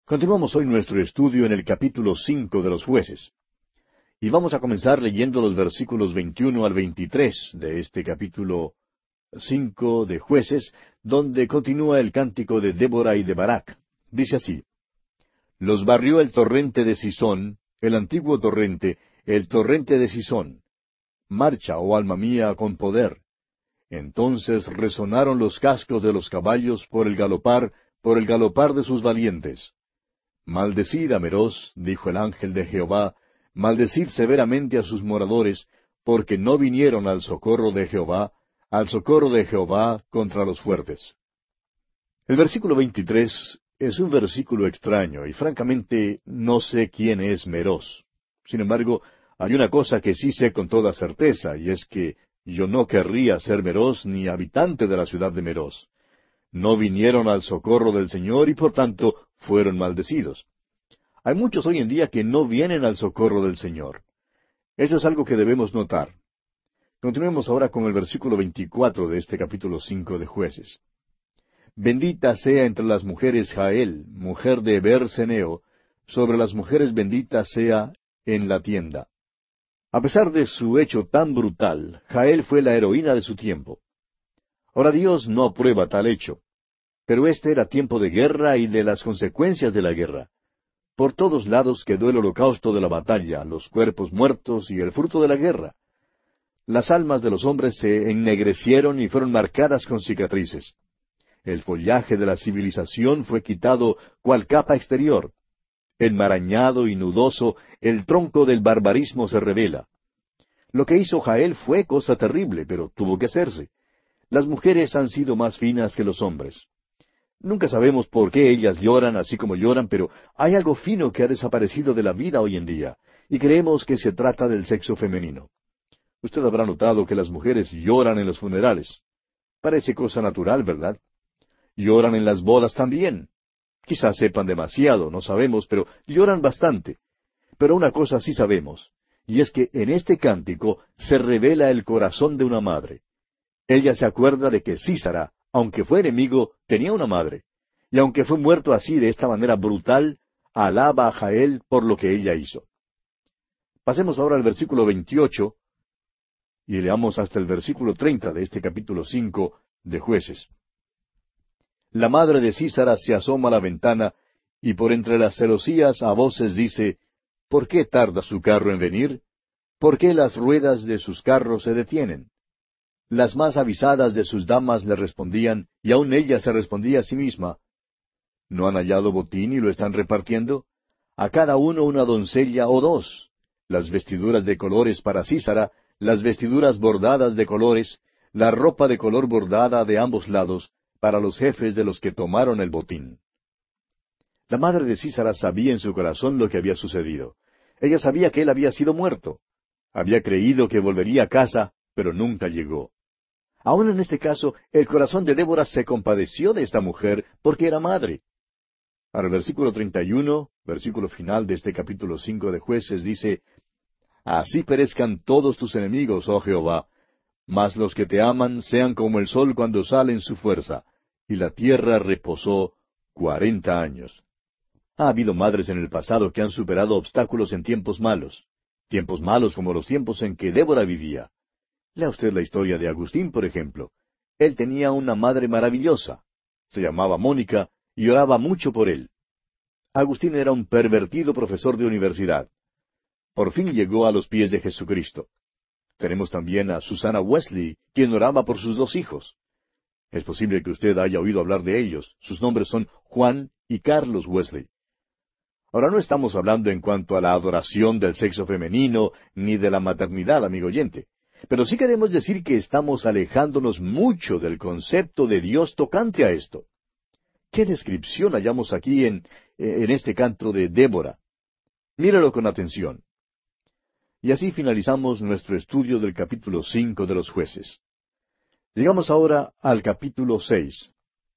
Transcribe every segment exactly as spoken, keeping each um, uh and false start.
Continuamos hoy nuestro estudio en el capítulo cinco de los Jueces. Y vamos a comenzar leyendo los versículos veintiuno al veintitrés de este capítulo cinco de Jueces, donde continúa el cántico de Débora y de Barak. Dice así: Los barrió el torrente de Sisón, el antiguo torrente, el torrente de Sisón. Marcha, oh alma mía, con poder. Entonces resonaron los cascos de los caballos por el galopar, por el galopar de sus valientes. Maldecid a Meroz, dijo el ángel de Jehová, maldecid severamente a sus moradores, porque no vinieron al socorro de Jehová, al socorro de Jehová contra los fuertes. El versículo veintitrés es un versículo extraño, y francamente no sé quién es Meroz. Sin embargo, hay una cosa que sí sé con toda certeza, y es que yo no querría ser Meroz ni habitante de la ciudad de Meroz. No vinieron al socorro del Señor y por tanto fueron maldecidos. Hay muchos hoy en día que no vienen al socorro del Señor. Eso es algo que debemos notar. Continuemos ahora con el versículo veinticuatro de este capítulo cinco de Jueces. Bendita sea entre las mujeres Jael, mujer de Eber-Seneo, sobre las mujeres bendita sea en la tienda. A pesar de su hecho tan brutal, Jael fue la heroína de su tiempo. Ahora Dios no aprueba tal hecho, pero este era tiempo de guerra y de las consecuencias de la guerra. Por todos lados quedó el holocausto de la batalla, los cuerpos muertos y el fruto de la guerra. Las almas de los hombres se ennegrecieron y fueron marcadas con cicatrices. El follaje de la civilización fue quitado cual capa exterior. Enmarañado y nudoso, el tronco del barbarismo se revela. Lo que hizo Jael fue cosa terrible, pero tuvo que hacerse. Las mujeres han sido más finas que los hombres. Nunca sabemos por qué ellas lloran así como lloran, pero hay algo fino que ha desaparecido de la vida hoy en día, y creemos que se trata del sexo femenino. Usted habrá notado que las mujeres lloran en los funerales. Parece cosa natural, ¿verdad? Lloran en las bodas también. Quizás sepan demasiado, no sabemos, pero lloran bastante. Pero una cosa sí sabemos, y es que en este cántico se revela el corazón de una madre. Ella se acuerda de que Sísara, aunque fue enemigo, tenía una madre, y aunque fue muerto así de esta manera brutal, alaba a Jael por lo que ella hizo. Pasemos ahora al versículo veintiocho, y leamos hasta el versículo treinta de este capítulo cinco de Jueces. La madre de Sísara se asoma a la ventana, y por entre las celosías a voces dice, ¿por qué tarda su carro en venir? ¿Por qué las ruedas de sus carros se detienen? Las más avisadas de sus damas le respondían, y aun ella se respondía a sí misma, ¿no han hallado botín y lo están repartiendo? A cada uno una doncella o dos, las vestiduras de colores para Sísara, las vestiduras bordadas de colores, la ropa de color bordada de ambos lados, para los jefes de los que tomaron el botín. La madre de Sísara sabía en su corazón lo que había sucedido. Ella sabía que él había sido muerto. Había creído que volvería a casa, pero nunca llegó. Aún en este caso, el corazón de Débora se compadeció de esta mujer porque era madre. Ahora el versículo treinta y uno, versículo final de este capítulo cinco de Jueces, dice, Así perezcan todos tus enemigos, oh Jehová, mas los que te aman sean como el sol cuando sale en su fuerza. Y la tierra reposó cuarenta años. Ha habido madres en el pasado que han superado obstáculos en tiempos malos. Tiempos malos como los tiempos en que Débora vivía. Lea usted la historia de Agustín, por ejemplo. Él tenía una madre maravillosa. Se llamaba Mónica y oraba mucho por él. Agustín era un pervertido profesor de universidad. Por fin llegó a los pies de Jesucristo. Tenemos también a Susana Wesley, quien oraba por sus dos hijos. Es posible que usted haya oído hablar de ellos. Sus nombres son Juan y Carlos Wesley. Ahora no estamos hablando en cuanto a la adoración del sexo femenino, ni de la maternidad, amigo oyente. Pero sí queremos decir que estamos alejándonos mucho del concepto de Dios tocante a esto. ¿Qué descripción hallamos aquí en, en este canto de Débora? Míralo con atención. Y así finalizamos nuestro estudio del capítulo cinco de los Jueces. Llegamos ahora al capítulo seis.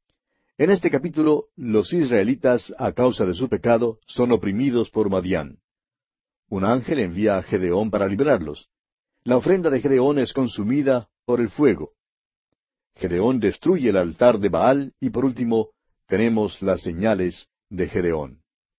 En este capítulo, los israelitas, a causa de su pecado, son oprimidos por Madián. Un ángel envía a Gedeón para librarlos. La ofrenda de Gedeón es consumida por el fuego. Gedeón destruye el altar de Baal y por último tenemos las señales de Gedeón.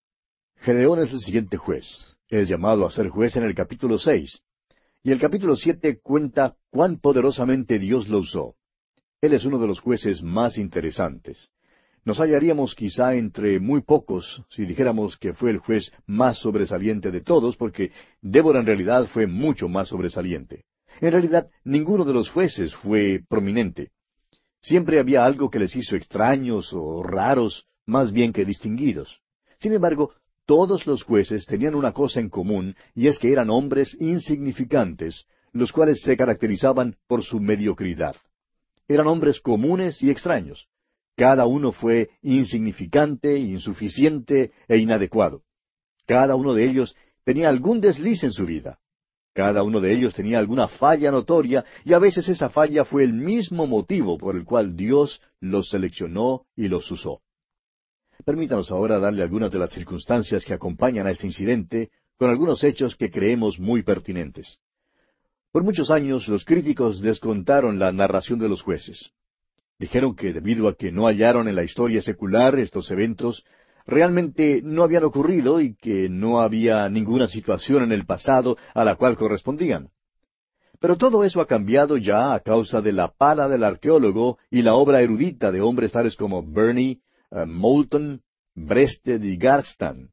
Gedeón es el siguiente juez. Es llamado a ser juez en el capítulo seis. Y el capítulo siete cuenta cuán poderosamente Dios lo usó. Él es uno de los jueces más interesantes. Nos hallaríamos quizá entre muy pocos si dijéramos que fue el juez más sobresaliente de todos, porque Débora en realidad fue mucho más sobresaliente. En realidad, ninguno de los jueces fue prominente. Siempre había algo que les hizo extraños o raros, más bien que distinguidos. Sin embargo, todos los jueces tenían una cosa en común, y es que eran hombres insignificantes, los cuales se caracterizaban por su mediocridad. Eran hombres comunes y extraños. Cada uno fue insignificante, insuficiente e inadecuado. Cada uno de ellos tenía algún desliz en su vida. Cada uno de ellos tenía alguna falla notoria, y a veces esa falla fue el mismo motivo por el cual Dios los seleccionó y los usó. Permítanos ahora darle algunas de las circunstancias que acompañan a este incidente, con algunos hechos que creemos muy pertinentes. Por muchos años los críticos descontaron la narración de los jueces. Dijeron que debido a que no hallaron en la historia secular estos eventos, realmente no habían ocurrido y que no había ninguna situación en el pasado a la cual correspondían. Pero todo eso ha cambiado ya a causa de la pala del arqueólogo y la obra erudita de hombres tales como Burney, uh, Moulton, Breasted y Garstan.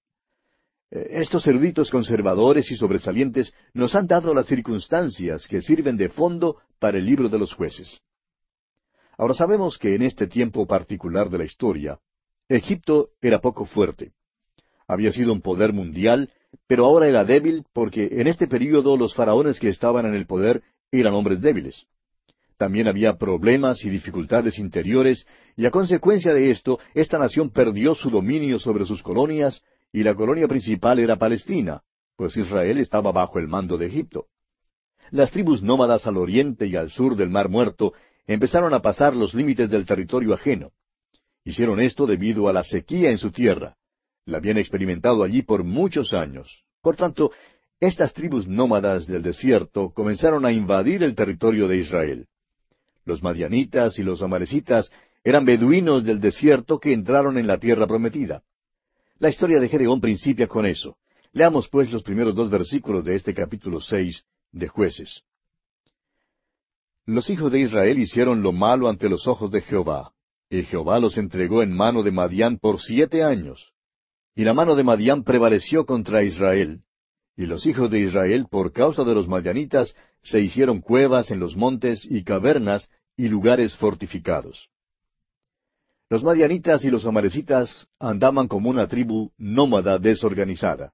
Estos eruditos conservadores y sobresalientes nos han dado las circunstancias que sirven de fondo para el libro de los jueces. Ahora sabemos que en este tiempo particular de la historia, Egipto era poco fuerte. Había sido un poder mundial, pero ahora era débil porque en este período los faraones que estaban en el poder eran hombres débiles. También había problemas y dificultades interiores, y a consecuencia de esto, esta nación perdió su dominio sobre sus colonias, y la colonia principal era Palestina, pues Israel estaba bajo el mando de Egipto. Las tribus nómadas al oriente y al sur del Mar Muerto empezaron a pasar los límites del territorio ajeno. Hicieron esto debido a la sequía en su tierra. La habían experimentado allí por muchos años. Por tanto, estas tribus nómadas del desierto comenzaron a invadir el territorio de Israel. Los madianitas y los amalecitas eran beduinos del desierto que entraron en la tierra prometida. La historia de Gedeón principia con eso. Leamos pues los primeros dos versículos de este capítulo seis de Jueces. Los hijos de Israel hicieron lo malo ante los ojos de Jehová, y Jehová los entregó en mano de Madián por siete años. Y la mano de Madián prevaleció contra Israel. Y los hijos de Israel, por causa de los madianitas, se hicieron cuevas en los montes y cavernas y lugares fortificados. Los madianitas y los amalecitas andaban como una tribu nómada desorganizada.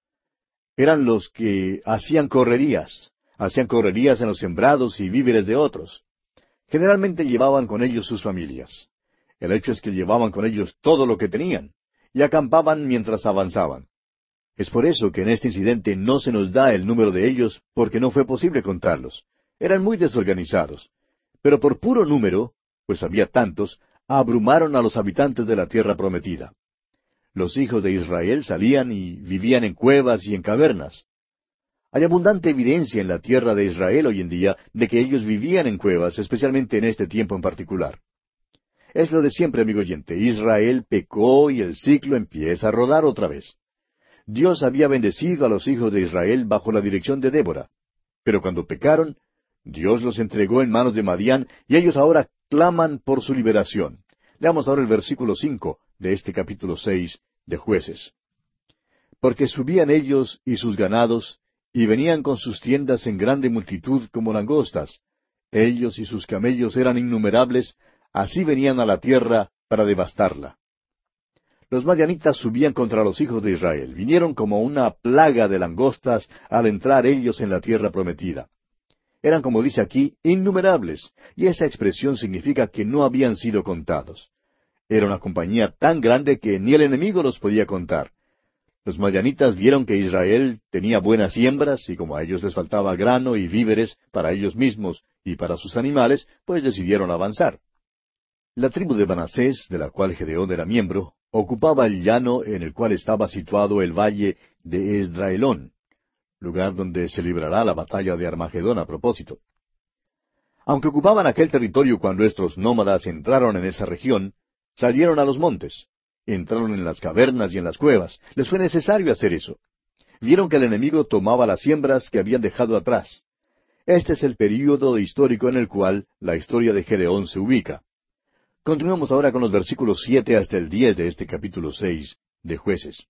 Eran los que hacían correrías, hacían correrías en los sembrados y víveres de otros. Generalmente llevaban con ellos sus familias. El hecho es que llevaban con ellos todo lo que tenían, y acampaban mientras avanzaban. Es por eso que en este incidente no se nos da el número de ellos, porque no fue posible contarlos. Eran muy desorganizados. Pero por puro número, pues había tantos, abrumaron a los habitantes de la tierra prometida. Los hijos de Israel salían y vivían en cuevas y en cavernas. Hay abundante evidencia en la tierra de Israel hoy en día de que ellos vivían en cuevas, especialmente en este tiempo en particular. Es lo de siempre, amigo oyente. Israel pecó y el ciclo empieza a rodar otra vez. Dios había bendecido a los hijos de Israel bajo la dirección de Débora. Pero cuando pecaron, Dios los entregó en manos de Madián, y ellos ahora claman por su liberación. Leamos ahora el versículo cinco de este capítulo seis de Jueces. Porque subían ellos y sus ganados, y venían con sus tiendas en grande multitud como langostas. Ellos y sus camellos eran innumerables, así venían a la tierra para devastarla. Los madianitas subían contra los hijos de Israel. Vinieron como una plaga de langostas al entrar ellos en la tierra prometida. Eran, como dice aquí, innumerables, y esa expresión significa que no habían sido contados. Era una compañía tan grande que ni el enemigo los podía contar. Los madianitas vieron que Israel tenía buenas siembras, y como a ellos les faltaba grano y víveres para ellos mismos y para sus animales, pues decidieron avanzar. La tribu de Manasés, de la cual Gedeón era miembro, ocupaba el llano en el cual estaba situado el valle de Esdraelón, lugar donde se librará la batalla de Armagedón a propósito. Aunque ocupaban aquel territorio cuando estos nómadas entraron en esa región, salieron a los montes. Entraron en las cavernas y en las cuevas. Les fue necesario hacer eso. Vieron que el enemigo tomaba las siembras que habían dejado atrás. Este es el período histórico en el cual la historia de Gedeón se ubica. Continuamos ahora con los versículos siete hasta el diez de este capítulo seis de Jueces.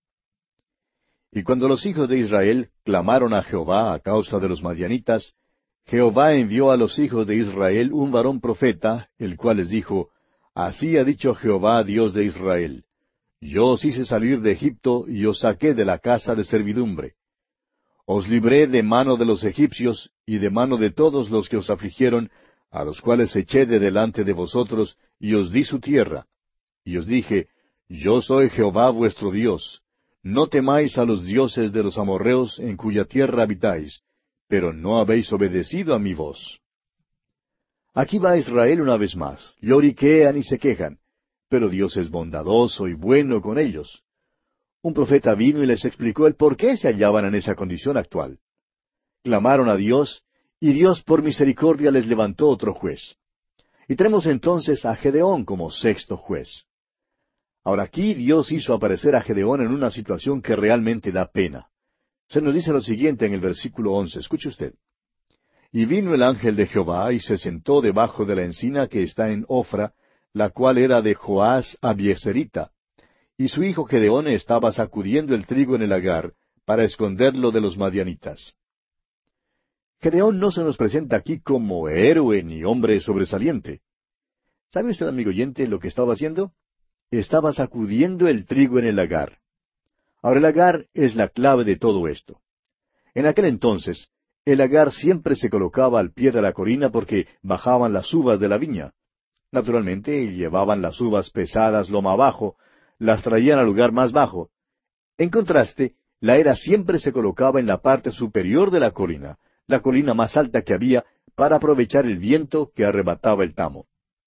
Y cuando los hijos de Israel clamaron a Jehová a causa de los madianitas, Jehová envió a los hijos de Israel un varón profeta, el cual les dijo, Así ha dicho Jehová, Dios de Israel, Yo os hice salir de Egipto y os saqué de la casa de servidumbre. Os libré de mano de los egipcios y de mano de todos los que os afligieron, a los cuales eché de delante de vosotros, y os di su tierra. Y os dije, Yo soy Jehová vuestro Dios. No temáis a los dioses de los amorreos en cuya tierra habitáis, pero no habéis obedecido a mi voz. Aquí va Israel una vez más. Lloriquean y se quejan, pero Dios es bondadoso y bueno con ellos. Un profeta vino y les explicó el por qué se hallaban en esa condición actual. Clamaron a Dios, y Dios por misericordia les levantó otro juez. Y tenemos entonces a Gedeón como sexto juez. Ahora aquí Dios hizo aparecer a Gedeón en una situación que realmente da pena. Se nos dice lo siguiente en el versículo once, escuche usted. Y vino el ángel de Jehová y se sentó debajo de la encina que está en Ofra, la cual era de Joás Abieserita. Y su hijo Gedeón estaba sacudiendo el trigo en el lagar, para esconderlo de los madianitas. Gedeón no se nos presenta aquí como héroe ni hombre sobresaliente. ¿Sabe usted, amigo oyente, lo que estaba haciendo? Estaba sacudiendo el trigo en el lagar. Ahora el lagar es la clave de todo esto. En aquel entonces, el lagar siempre se colocaba al pie de la colina porque bajaban las uvas de la viña. Naturalmente, llevaban las uvas pesadas loma abajo, las traían al lugar más bajo. En contraste, la era siempre se colocaba en la parte superior de la colina, la colina más alta que había, para aprovechar el viento que arrebataba el tamo.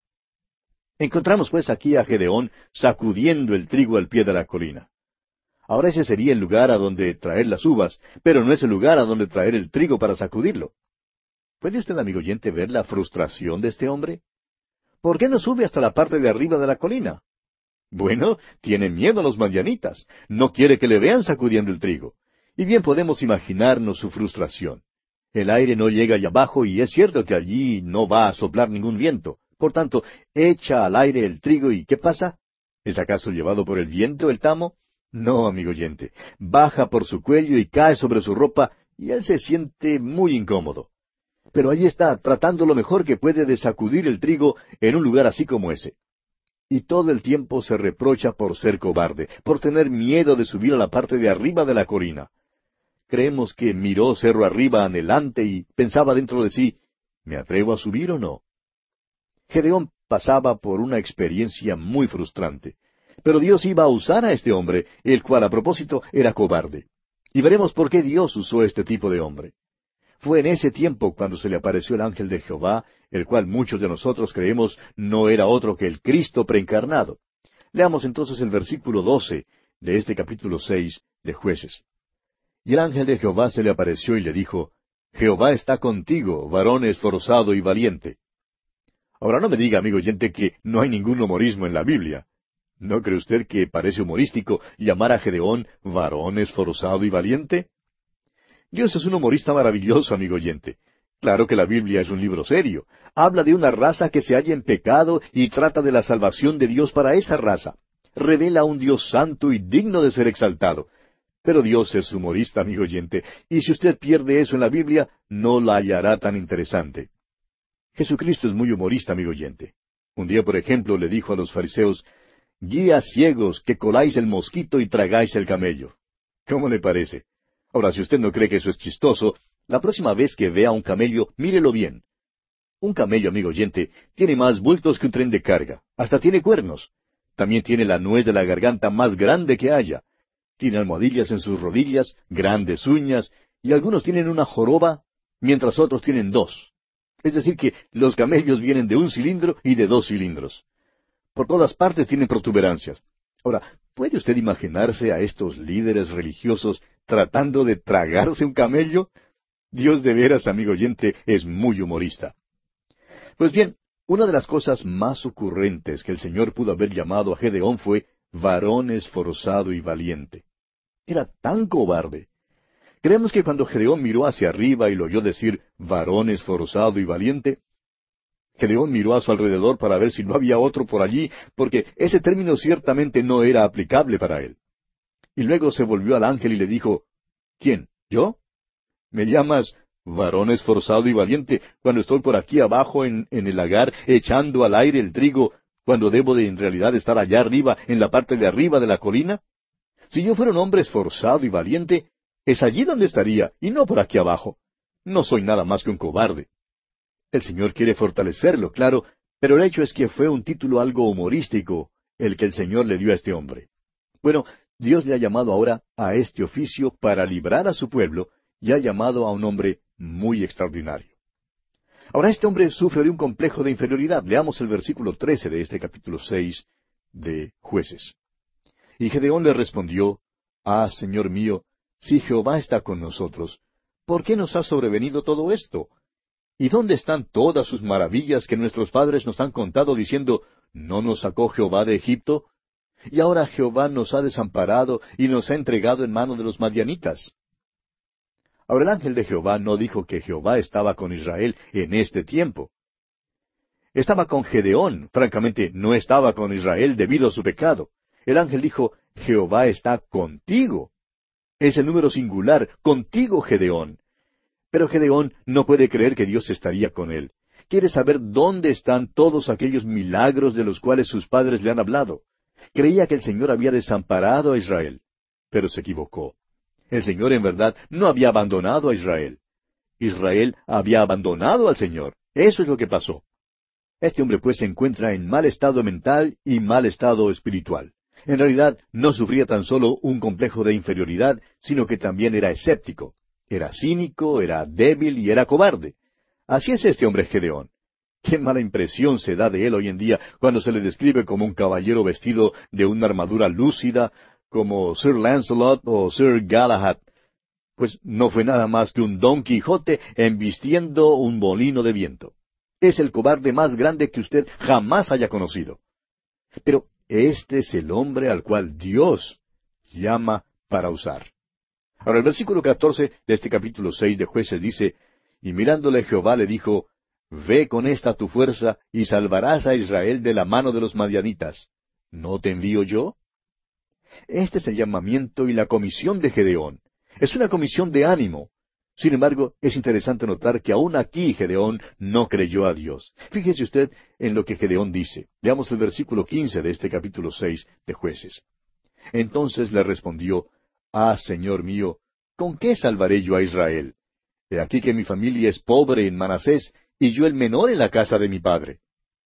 Encontramos pues aquí a Gedeón sacudiendo el trigo al pie de la colina. Ahora ese sería el lugar a donde traer las uvas, pero no es el lugar a donde traer el trigo para sacudirlo. ¿Puede usted, amigo oyente, ver la frustración de este hombre? ¿Por qué no sube hasta la parte de arriba de la colina? Bueno, tiene miedo a los madianitas, no quiere que le vean sacudiendo el trigo. Y bien podemos imaginarnos su frustración. El aire no llega allá abajo y es cierto que allí no va a soplar ningún viento. Por tanto, echa al aire el trigo y ¿qué pasa? ¿Es acaso llevado por el viento el tamo? No, amigo oyente. Baja por su cuello y cae sobre su ropa y él se siente muy incómodo. Pero allí está, tratando lo mejor que puede de sacudir el trigo en un lugar así como ese. Y todo el tiempo se reprocha por ser cobarde, por tener miedo de subir a la parte de arriba de la colina. Creemos que miró cerro arriba anhelante y pensaba dentro de sí, ¿me atrevo a subir o no? Gedeón pasaba por una experiencia muy frustrante. Pero Dios iba a usar a este hombre, el cual a propósito era cobarde. Y veremos por qué Dios usó este tipo de hombre. Fue en ese tiempo cuando se le apareció el ángel de Jehová, el cual muchos de nosotros creemos no era otro que el Cristo preencarnado. Leamos entonces el versículo doce de este capítulo seis de Jueces. Y el ángel de Jehová se le apareció y le dijo, Jehová está contigo, varón esforzado y valiente. Ahora no me diga, amigo oyente, que no hay ningún humorismo en la Biblia. ¿No cree usted que parece humorístico llamar a Gedeón varón esforzado y valiente? Dios es un humorista maravilloso, amigo oyente. Claro que la Biblia es un libro serio. Habla de una raza que se halla en pecado y trata de la salvación de Dios para esa raza. Revela a un Dios santo y digno de ser exaltado. Pero Dios es humorista, amigo oyente, y si usted pierde eso en la Biblia, no la hallará tan interesante. Jesucristo es muy humorista, amigo oyente. Un día, por ejemplo, le dijo a los fariseos, guías ciegos que coláis el mosquito y tragáis el camello. ¿Cómo le parece? Ahora, si usted no cree que eso es chistoso, la próxima vez que vea un camello, mírelo bien. Un camello, amigo oyente, tiene más bultos que un tren de carga. Hasta tiene cuernos. También tiene la nuez de la garganta más grande que haya. Tiene almohadillas en sus rodillas, grandes uñas, y algunos tienen una joroba, mientras otros tienen dos. Es decir que los camellos vienen de un cilindro y de dos cilindros. Por todas partes tienen protuberancias. Ahora, ¿puede usted imaginarse a estos líderes religiosos tratando de tragarse un camello? Dios de veras, amigo oyente, es muy humorista. Pues bien, una de las cosas más ocurrentes que el Señor pudo haber llamado a Gedeón fue varón esforzado y valiente. Era tan cobarde. Creemos que cuando Gedeón miró hacia arriba y lo oyó decir varón esforzado y valiente, Gedeón miró a su alrededor para ver si no había otro por allí, porque ese término ciertamente no era aplicable para él. Y luego se volvió al ángel y le dijo, ¿quién? ¿Yo? ¿Me llamas varón esforzado y valiente cuando estoy por aquí abajo en, en el lagar echando al aire el trigo, cuando debo de en realidad estar allá arriba, en la parte de arriba de la colina? Si yo fuera un hombre esforzado y valiente, es allí donde estaría, y no por aquí abajo. No soy nada más que un cobarde. El Señor quiere fortalecerlo, claro, pero el hecho es que fue un título algo humorístico el que el Señor le dio a este hombre. Bueno, Dios le ha llamado ahora a este oficio para librar a su pueblo, y ha llamado a un hombre muy extraordinario. Ahora este hombre sufre de un complejo de inferioridad. Leamos el versículo trece de este capítulo seis de Jueces. Y Gedeón le respondió, Ah, Señor mío, si Jehová está con nosotros, ¿por qué nos ha sobrevenido todo esto? ¿Y dónde están todas sus maravillas que nuestros padres nos han contado diciendo, ¿no nos sacó Jehová de Egipto? Y ahora Jehová nos ha desamparado y nos ha entregado en mano de los madianitas. Ahora el ángel de Jehová no dijo que Jehová estaba con Israel en este tiempo. Estaba con Gedeón, francamente no estaba con Israel debido a su pecado. El ángel dijo, Jehová está contigo. Es el número singular, contigo Gedeón. Pero Gedeón no puede creer que Dios estaría con él. Quiere saber dónde están todos aquellos milagros de los cuales sus padres le han hablado. Creía que el Señor había desamparado a Israel, pero se equivocó. El Señor en verdad no había abandonado a Israel. Israel había abandonado al Señor. Eso es lo que pasó. Este hombre pues se encuentra en mal estado mental y mal estado espiritual. En realidad no sufría tan solo un complejo de inferioridad, sino que también era escéptico. Era cínico, era débil y era cobarde. Así es este hombre Gedeón. Qué mala impresión se da de él hoy en día cuando se le describe como un caballero vestido de una armadura lúcida, como Sir Lancelot o Sir Galahad. Pues no fue nada más que un Don Quijote embistiendo un molino de viento. Es el cobarde más grande que usted jamás haya conocido. Pero este es el hombre al cual Dios llama para usar. Ahora el versículo catorce de este capítulo seis de Jueces dice, Y mirándole Jehová le dijo, Ve con esta tu fuerza, y salvarás a Israel de la mano de los madianitas. ¿No te envío yo? Este es el llamamiento y la comisión de Gedeón. Es una comisión de ánimo. Sin embargo, es interesante notar que aún aquí Gedeón no creyó a Dios. Fíjese usted en lo que Gedeón dice. Veamos el versículo quince de este capítulo seis de Jueces. Entonces le respondió, Ah, Señor mío, ¿con qué salvaré yo a Israel? He aquí que mi familia es pobre en Manasés, y yo el menor en la casa de mi padre.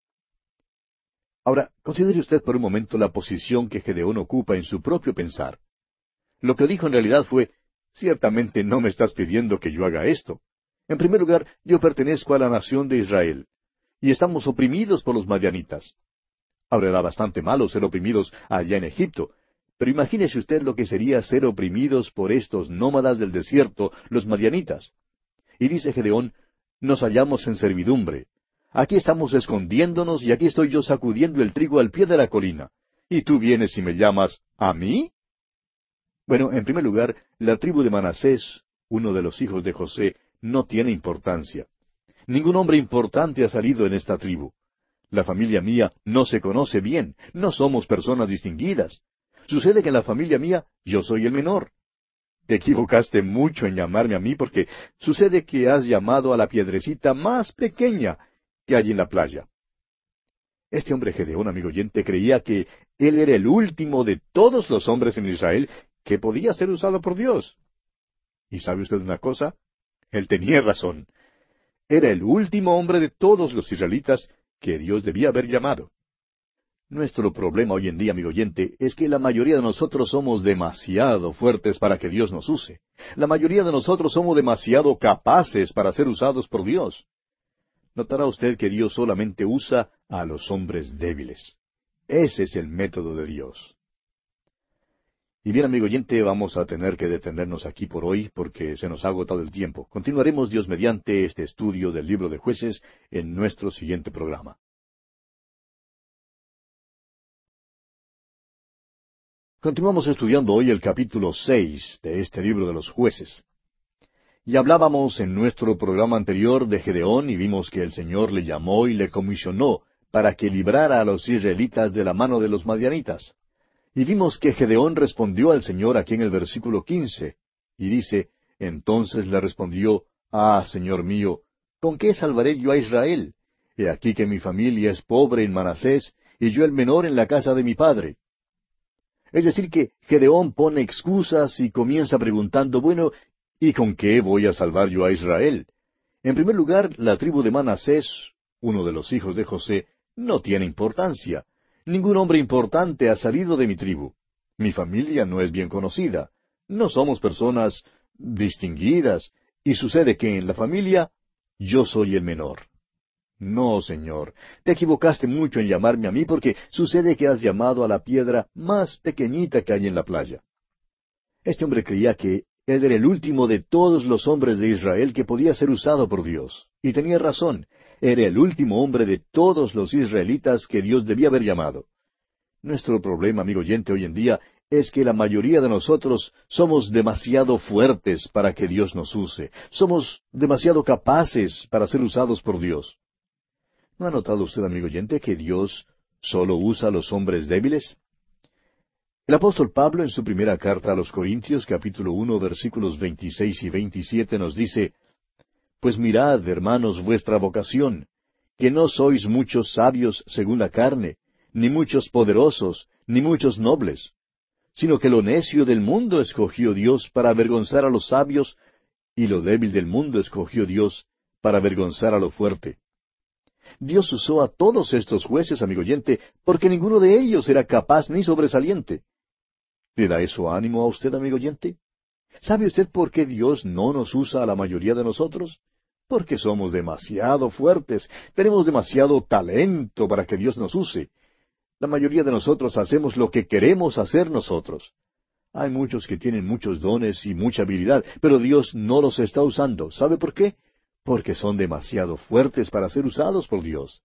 Ahora, considere usted por un momento la posición que Gedeón ocupa en su propio pensar. Lo que dijo en realidad fue, ciertamente no me estás pidiendo que yo haga esto. En primer lugar, yo pertenezco a la nación de Israel, y estamos oprimidos por los madianitas. Ahora era bastante malo ser oprimidos allá en Egipto, pero imagínese usted lo que sería ser oprimidos por estos nómadas del desierto, los madianitas. Y dice Gedeón, nos hallamos en servidumbre. Aquí estamos escondiéndonos y aquí estoy yo sacudiendo el trigo al pie de la colina. ¿Y tú vienes y me llamas a mí? Bueno, en primer lugar, la tribu de Manasés, uno de los hijos de José, no tiene importancia. Ningún hombre importante ha salido en esta tribu. La familia mía no se conoce bien, no somos personas distinguidas. Sucede que en la familia mía yo soy el menor. Te equivocaste mucho en llamarme a mí porque sucede que has llamado a la piedrecita más pequeña que hay en la playa. Este hombre Gedeón, amigo oyente, creía que él era el último de todos los hombres en Israel que podía ser usado por Dios. ¿Y sabe usted una cosa? Él tenía razón. Era el último hombre de todos los israelitas que Dios debía haber llamado. Nuestro problema hoy en día, amigo oyente, es que la mayoría de nosotros somos demasiado fuertes para que Dios nos use. La mayoría de nosotros somos demasiado capaces para ser usados por Dios. Notará usted que Dios solamente usa a los hombres débiles. Ese es el método de Dios. Y bien, amigo oyente, vamos a tener que detenernos aquí por hoy porque se nos ha agotado el tiempo. Continuaremos Dios mediante este estudio del libro de Jueces en nuestro siguiente programa. Continuamos estudiando hoy el capítulo seis de este libro de los Jueces. Y hablábamos en nuestro programa anterior de Gedeón y vimos que el Señor le llamó y le comisionó para que librara a los israelitas de la mano de los madianitas. Y vimos que Gedeón respondió al Señor aquí en el versículo quince, y dice, entonces le respondió, Ah, Señor mío, ¿con qué salvaré yo a Israel? He aquí que mi familia es pobre en Manasés, y yo el menor en la casa de mi padre. Es decir, que Gedeón pone excusas y comienza preguntando, bueno, ¿y con qué voy a salvar yo a Israel? En primer lugar, la tribu de Manasés, uno de los hijos de José, no tiene importancia. Ningún hombre importante ha salido de mi tribu. Mi familia no es bien conocida. No somos personas distinguidas. Y sucede que en la familia yo soy el menor. No, Señor, te equivocaste mucho en llamarme a mí porque sucede que has llamado a la piedra más pequeñita que hay en la playa. Este hombre creía que él era el último de todos los hombres de Israel que podía ser usado por Dios. Y tenía razón, era el último hombre de todos los israelitas que Dios debía haber llamado. Nuestro problema, amigo oyente, hoy en día es que la mayoría de nosotros somos demasiado fuertes para que Dios nos use. Somos demasiado capaces para ser usados por Dios. ¿No ha notado usted, amigo oyente, que Dios solo usa a los hombres débiles? El apóstol Pablo, en su primera carta a los Corintios, capítulo uno, versículos veintiséis y veintisiete, nos dice, Pues mirad, hermanos, vuestra vocación, que no sois muchos sabios según la carne, ni muchos poderosos, ni muchos nobles, sino que lo necio del mundo escogió Dios para avergonzar a los sabios, y lo débil del mundo escogió Dios para avergonzar a lo fuerte. Dios usó a todos estos jueces, amigo oyente, porque ninguno de ellos era capaz ni sobresaliente. ¿Le da eso ánimo a usted, amigo oyente? ¿Sabe usted por qué Dios no nos usa a la mayoría de nosotros? Porque somos demasiado fuertes, tenemos demasiado talento para que Dios nos use. La mayoría de nosotros hacemos lo que queremos hacer nosotros. Hay muchos que tienen muchos dones y mucha habilidad, pero Dios no los está usando. ¿Sabe por qué? Porque son demasiado fuertes para ser usados por Dios.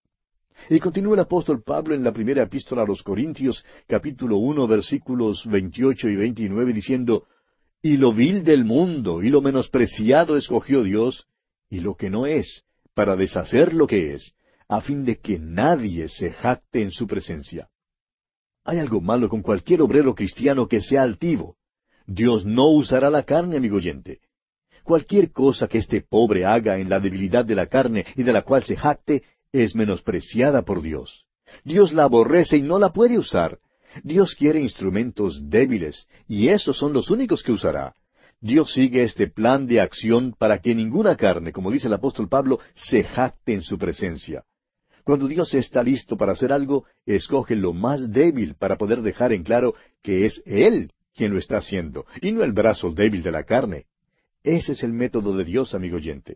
Y continúa el apóstol Pablo en la primera epístola a los Corintios, capítulo uno, versículos veintiocho y veintinueve, diciendo, Y lo vil del mundo y lo menospreciado escogió Dios, y lo que no es, para deshacer lo que es, a fin de que nadie se jacte en su presencia. Hay algo malo con cualquier obrero cristiano que sea altivo. Dios no usará la carne, amigo oyente. Cualquier cosa que este pobre haga en la debilidad de la carne y de la cual se jacte, es menospreciada por Dios. Dios la aborrece y no la puede usar. Dios quiere instrumentos débiles, y esos son los únicos que usará. Dios sigue este plan de acción para que ninguna carne, como dice el apóstol Pablo, se jacte en su presencia. Cuando Dios está listo para hacer algo, escoge lo más débil para poder dejar en claro que es Él quien lo está haciendo, y no el brazo débil de la carne. Ese es el método de Dios, amigo oyente.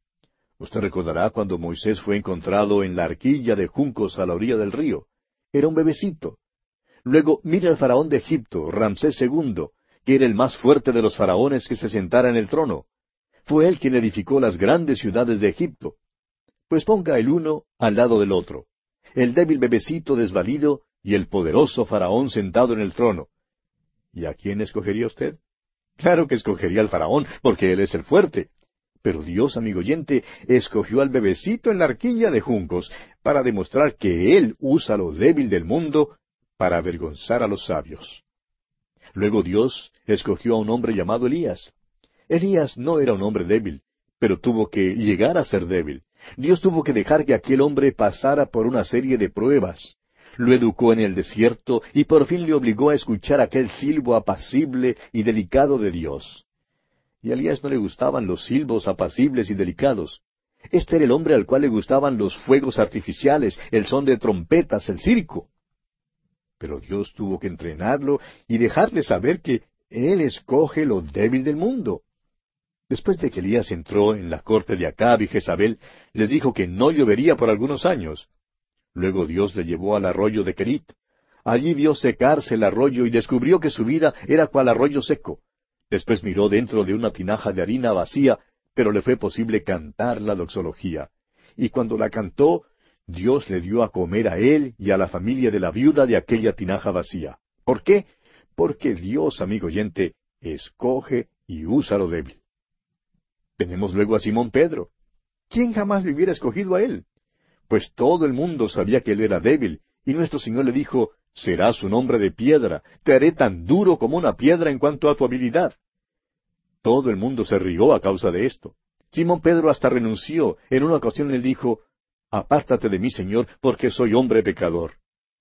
Usted recordará cuando Moisés fue encontrado en la arquilla de juncos a la orilla del río. Era un bebecito. Luego, mire al faraón de Egipto, Ramsés segundo, que era el más fuerte de los faraones que se sentara en el trono. Fue él quien edificó las grandes ciudades de Egipto. Pues ponga el uno al lado del otro. El débil bebecito desvalido y el poderoso faraón sentado en el trono. ¿Y a quién escogería usted? Claro que escogería al faraón, porque él es el fuerte. Pero Dios, amigo oyente, escogió al bebecito en la arquilla de juncos para demostrar que Él usa lo débil del mundo para avergonzar a los sabios. Luego Dios escogió a un hombre llamado Elías. Elías no era un hombre débil, pero tuvo que llegar a ser débil. Dios tuvo que dejar que aquel hombre pasara por una serie de pruebas. Lo educó en el desierto y por fin le obligó a escuchar aquel silbo apacible y delicado de Dios. Y a Elías no le gustaban los silbos apacibles y delicados. Este era el hombre al cual le gustaban los fuegos artificiales, el son de trompetas, el circo. Pero Dios tuvo que entrenarlo y dejarle saber que Él escoge lo débil del mundo. Después de que Elías entró en la corte de Acab y Jezabel, les dijo que no llovería por algunos años. Luego Dios le llevó al arroyo de Querit. Allí vio secarse el arroyo y descubrió que su vida era cual arroyo seco. Después miró dentro de una tinaja de harina vacía, pero le fue posible cantar la doxología. Y cuando la cantó, Dios le dio a comer a él y a la familia de la viuda de aquella tinaja vacía. ¿Por qué? Porque Dios, amigo oyente, escoge y usa lo débil. Tenemos luego a Simón Pedro. ¿Quién jamás le hubiera escogido a él? Pues todo el mundo sabía que él era débil, y nuestro Señor le dijo, serás un hombre de piedra, te haré tan duro como una piedra en cuanto a tu habilidad. Todo el mundo se rió a causa de esto. Simón Pedro hasta renunció. En una ocasión él dijo, apártate de mí, Señor, porque soy hombre pecador.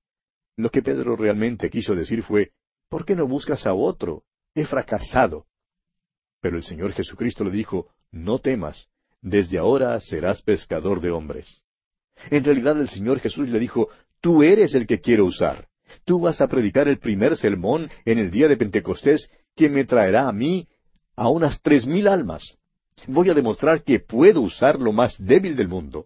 Lo que Pedro realmente quiso decir fue, ¿por qué no buscas a otro? He fracasado. Pero el Señor Jesucristo le dijo, no temas, desde ahora serás pescador de hombres. En realidad el Señor Jesús le dijo, tú eres el que quiero usar. Tú vas a predicar el primer sermón en el día de Pentecostés que me traerá a mí a unas tres mil almas. Voy a demostrar que puedo usar lo más débil del mundo.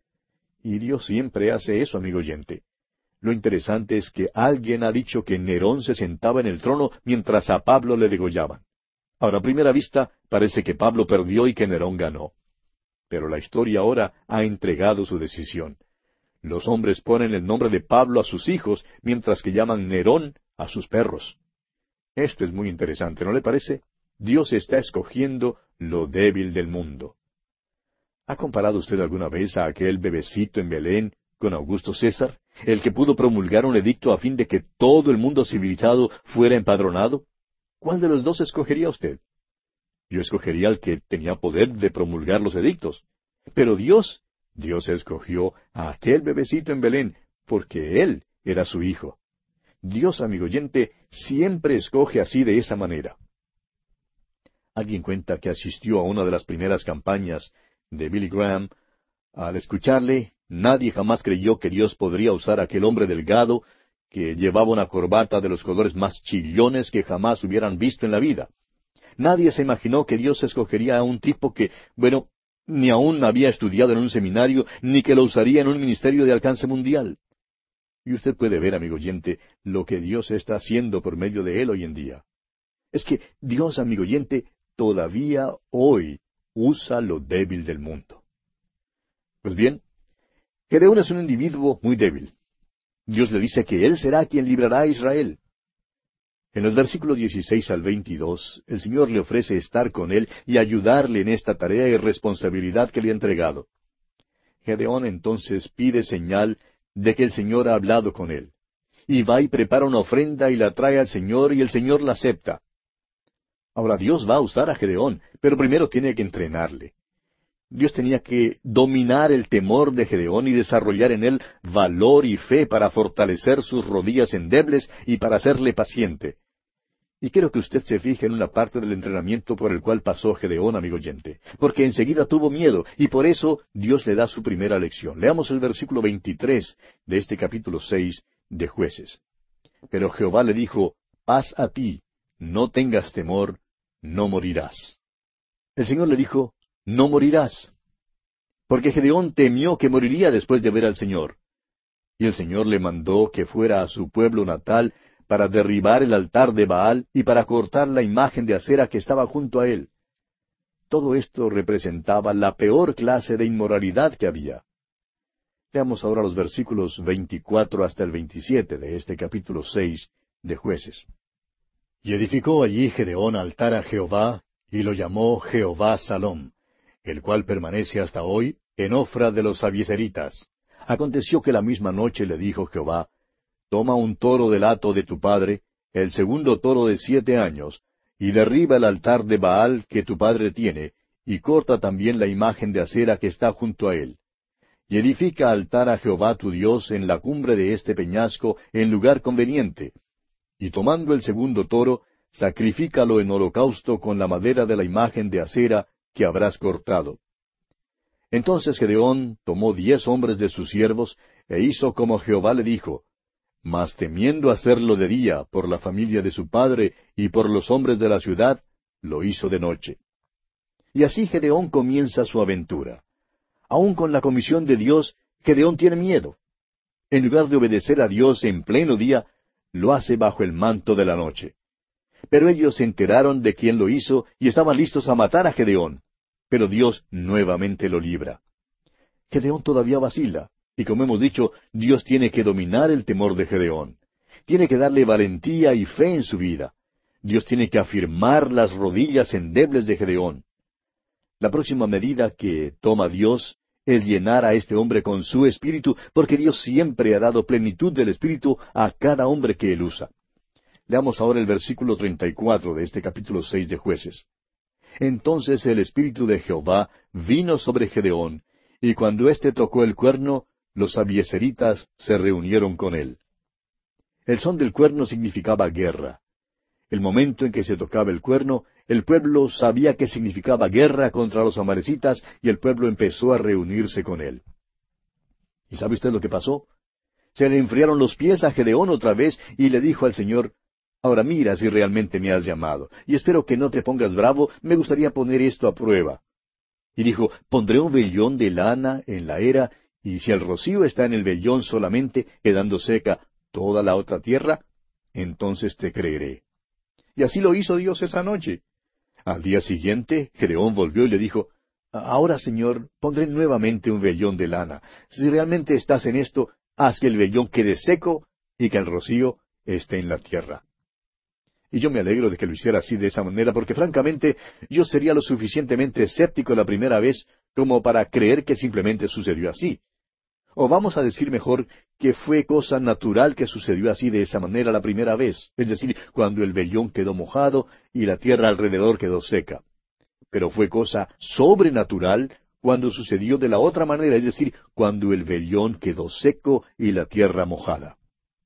Y Dios siempre hace eso, amigo oyente. Lo interesante es que alguien ha dicho que Nerón se sentaba en el trono mientras a Pablo le degollaban. Ahora, a primera vista, parece que Pablo perdió y que Nerón ganó. Pero la historia ahora ha entregado su decisión. Los hombres ponen el nombre de Pablo a sus hijos, mientras que llaman Nerón a sus perros. Esto es muy interesante, ¿no le parece? Dios está escogiendo lo débil del mundo. ¿Ha comparado usted alguna vez a aquel bebecito en Belén con Augusto César, el que pudo promulgar un edicto a fin de que todo el mundo civilizado fuera empadronado? ¿Cuál de los dos escogería usted? Yo escogería al que tenía poder de promulgar los edictos. Pero Dios, Dios escogió a aquel bebecito en Belén, porque él era su hijo. Dios, amigo oyente, siempre escoge así de esa manera. Alguien cuenta que asistió a una de las primeras campañas de Billy Graham. Al escucharle, nadie jamás creyó que Dios podría usar a aquel hombre delgado que llevaba una corbata de los colores más chillones que jamás hubieran visto en la vida. Nadie se imaginó que Dios escogería a un tipo que, bueno, ni aún había estudiado en un seminario, ni que lo usaría en un ministerio de alcance mundial. Y usted puede ver, amigo oyente, lo que Dios está haciendo por medio de él hoy en día. Es que Dios, amigo oyente, todavía hoy usa lo débil del mundo. Pues bien, Gedeón es un individuo muy débil. Dios le dice que él será quien librará a Israel. En los versículos dieciséis al veintidós, el Señor le ofrece estar con él y ayudarle en esta tarea y responsabilidad que le ha entregado. Gedeón entonces pide señal de que el Señor ha hablado con él. Y va y prepara una ofrenda y la trae al Señor y el Señor la acepta. Ahora Dios va a usar a Gedeón, pero primero tiene que entrenarle. Dios tenía que dominar el temor de Gedeón y desarrollar en él valor y fe para fortalecer sus rodillas endebles y para hacerle paciente. Y quiero que usted se fije en una parte del entrenamiento por el cual pasó Gedeón, amigo oyente, porque enseguida tuvo miedo, y por eso Dios le da su primera lección. Leamos el versículo veintitrés de este capítulo seis de Jueces. Pero Jehová le dijo, paz a ti, no tengas temor, no morirás. El Señor le dijo, no morirás. Porque Gedeón temió que moriría después de ver al Señor. Y el Señor le mandó que fuera a su pueblo natal para derribar el altar de Baal y para cortar la imagen de acera que estaba junto a él. Todo esto representaba la peor clase de inmoralidad que había. Veamos ahora los versículos veinticuatro hasta el veintisiete de este capítulo seis de Jueces. Y edificó allí Gedeón altar a Jehová, y lo llamó Jehová Salom, el cual permanece hasta hoy en Ofra de los abiezeritas. Aconteció que la misma noche le dijo Jehová, toma un toro del hato de tu padre, el segundo toro de siete años, y derriba el altar de Baal que tu padre tiene, y corta también la imagen de acera que está junto a él. Y edifica altar a Jehová tu Dios en la cumbre de este peñasco, en lugar conveniente. Y tomando el segundo toro, sacrifícalo en holocausto con la madera de la imagen de acera que habrás cortado. Entonces Gedeón tomó diez hombres de sus siervos, e hizo como Jehová le dijo, mas temiendo hacerlo de día por la familia de su padre y por los hombres de la ciudad, lo hizo de noche. Y así Gedeón comienza su aventura. Aun con la comisión de Dios, Gedeón tiene miedo. En lugar de obedecer a Dios en pleno día, lo hace bajo el manto de la noche. Pero ellos se enteraron de quién lo hizo y estaban listos a matar a Gedeón. Pero Dios nuevamente lo libra. Gedeón todavía vacila, y como hemos dicho, Dios tiene que dominar el temor de Gedeón. tiene que darle valentía y fe en su vida. Dios tiene que afirmar las rodillas endebles de Gedeón. La próxima medida que toma Dios es llenar a este hombre con su espíritu, porque Dios siempre ha dado plenitud del espíritu a cada hombre que él usa. Leamos ahora el versículo treinta y cuatro de este capítulo seis de Jueces. Entonces el espíritu de Jehová vino sobre Gedeón, y cuando éste tocó el cuerno, los abieseritas se reunieron con él. El son del cuerno significaba guerra. El momento en que se tocaba el cuerno, el pueblo sabía que significaba guerra contra los amalecitas, y el pueblo empezó a reunirse con él. ¿Y sabe usted lo que pasó? Se le enfriaron los pies a Gedeón otra vez, y le dijo al Señor: Ahora mira si realmente me has llamado, y espero que no te pongas bravo, me gustaría poner esto a prueba. Y dijo: Pondré un vellón de lana en la era, y si el rocío está en el vellón solamente, quedando seca toda la otra tierra, entonces te creeré. Y así lo hizo Dios esa noche. Al día siguiente, Gedeón volvió y le dijo: Ahora, Señor, pondré nuevamente un vellón de lana. Si realmente estás en esto, haz que el vellón quede seco y que el rocío esté en la tierra. Y yo me alegro de que lo hiciera así de esa manera, porque francamente yo sería lo suficientemente escéptico la primera vez como para creer que simplemente sucedió así. O vamos a decir mejor que fue cosa natural que sucedió así de esa manera la primera vez, es decir, cuando el vellón quedó mojado y la tierra alrededor quedó seca. Pero fue cosa sobrenatural cuando sucedió de la otra manera, es decir, cuando el vellón quedó seco y la tierra mojada.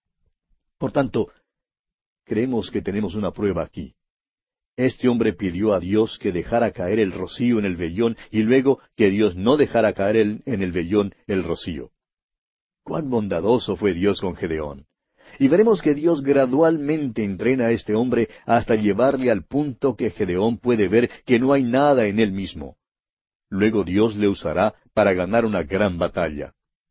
Por tanto, creemos que tenemos una prueba aquí. Este hombre pidió a Dios que dejara caer el rocío en el vellón y luego que Dios no dejara caer el, en el vellón el rocío. Cuán bondadoso fue Dios con Gedeón. Y veremos que Dios gradualmente entrena a este hombre hasta llevarle al punto que Gedeón puede ver que no hay nada en él mismo. Luego Dios le usará para ganar una gran batalla.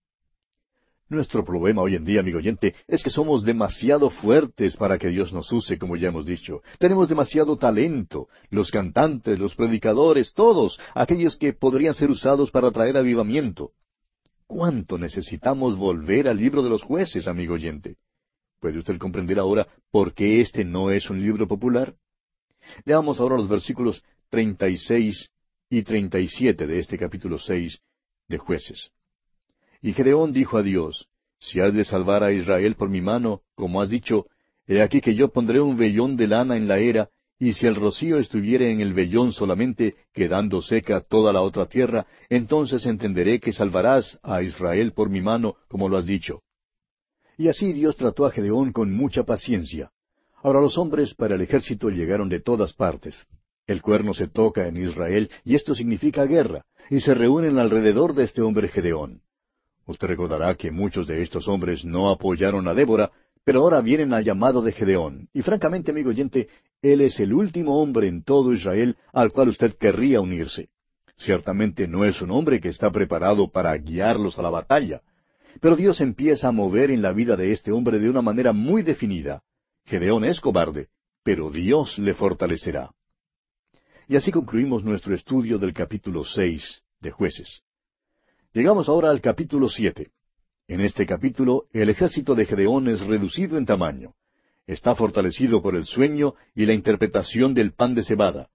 Nuestro problema hoy en día, amigo oyente, es que somos demasiado fuertes para que Dios nos use, como ya hemos dicho. Tenemos demasiado talento. Los cantantes, los predicadores, todos, aquellos que podrían ser usados para traer avivamiento. ¿Cuánto necesitamos volver al libro de los jueces, amigo oyente? ¿Puede usted comprender ahora por qué este no es un libro popular? Leamos ahora los versículos treinta y seis y treinta y siete de este capítulo seis de Jueces. Y Gedeón dijo a Dios: Si has de salvar a Israel por mi mano, como has dicho, he aquí que yo pondré un vellón de lana en la era, y si el rocío estuviere en el vellón solamente, quedando seca toda la otra tierra, entonces entenderé que salvarás a Israel por mi mano, como lo has dicho. Y así Dios trató a Gedeón con mucha paciencia. Ahora los hombres para el ejército llegaron de todas partes. El cuerno se toca en Israel, y esto significa guerra, y se reúnen alrededor de este hombre Gedeón. Usted recordará que muchos de estos hombres no apoyaron a Débora, pero ahora vienen al llamado de Gedeón. Y francamente, amigo oyente, él es el último hombre en todo Israel al cual usted querría unirse. Ciertamente no es un hombre que está preparado para guiarlos a la batalla. Pero Dios empieza a mover en la vida de este hombre de una manera muy definida. Gedeón es cobarde, pero Dios le fortalecerá. Y así concluimos nuestro estudio del capítulo seis de Jueces. Llegamos ahora al capítulo siete. En este capítulo, el ejército de Gedeón es reducido en tamaño. Está fortalecido por el sueño y la interpretación del pan de cebada.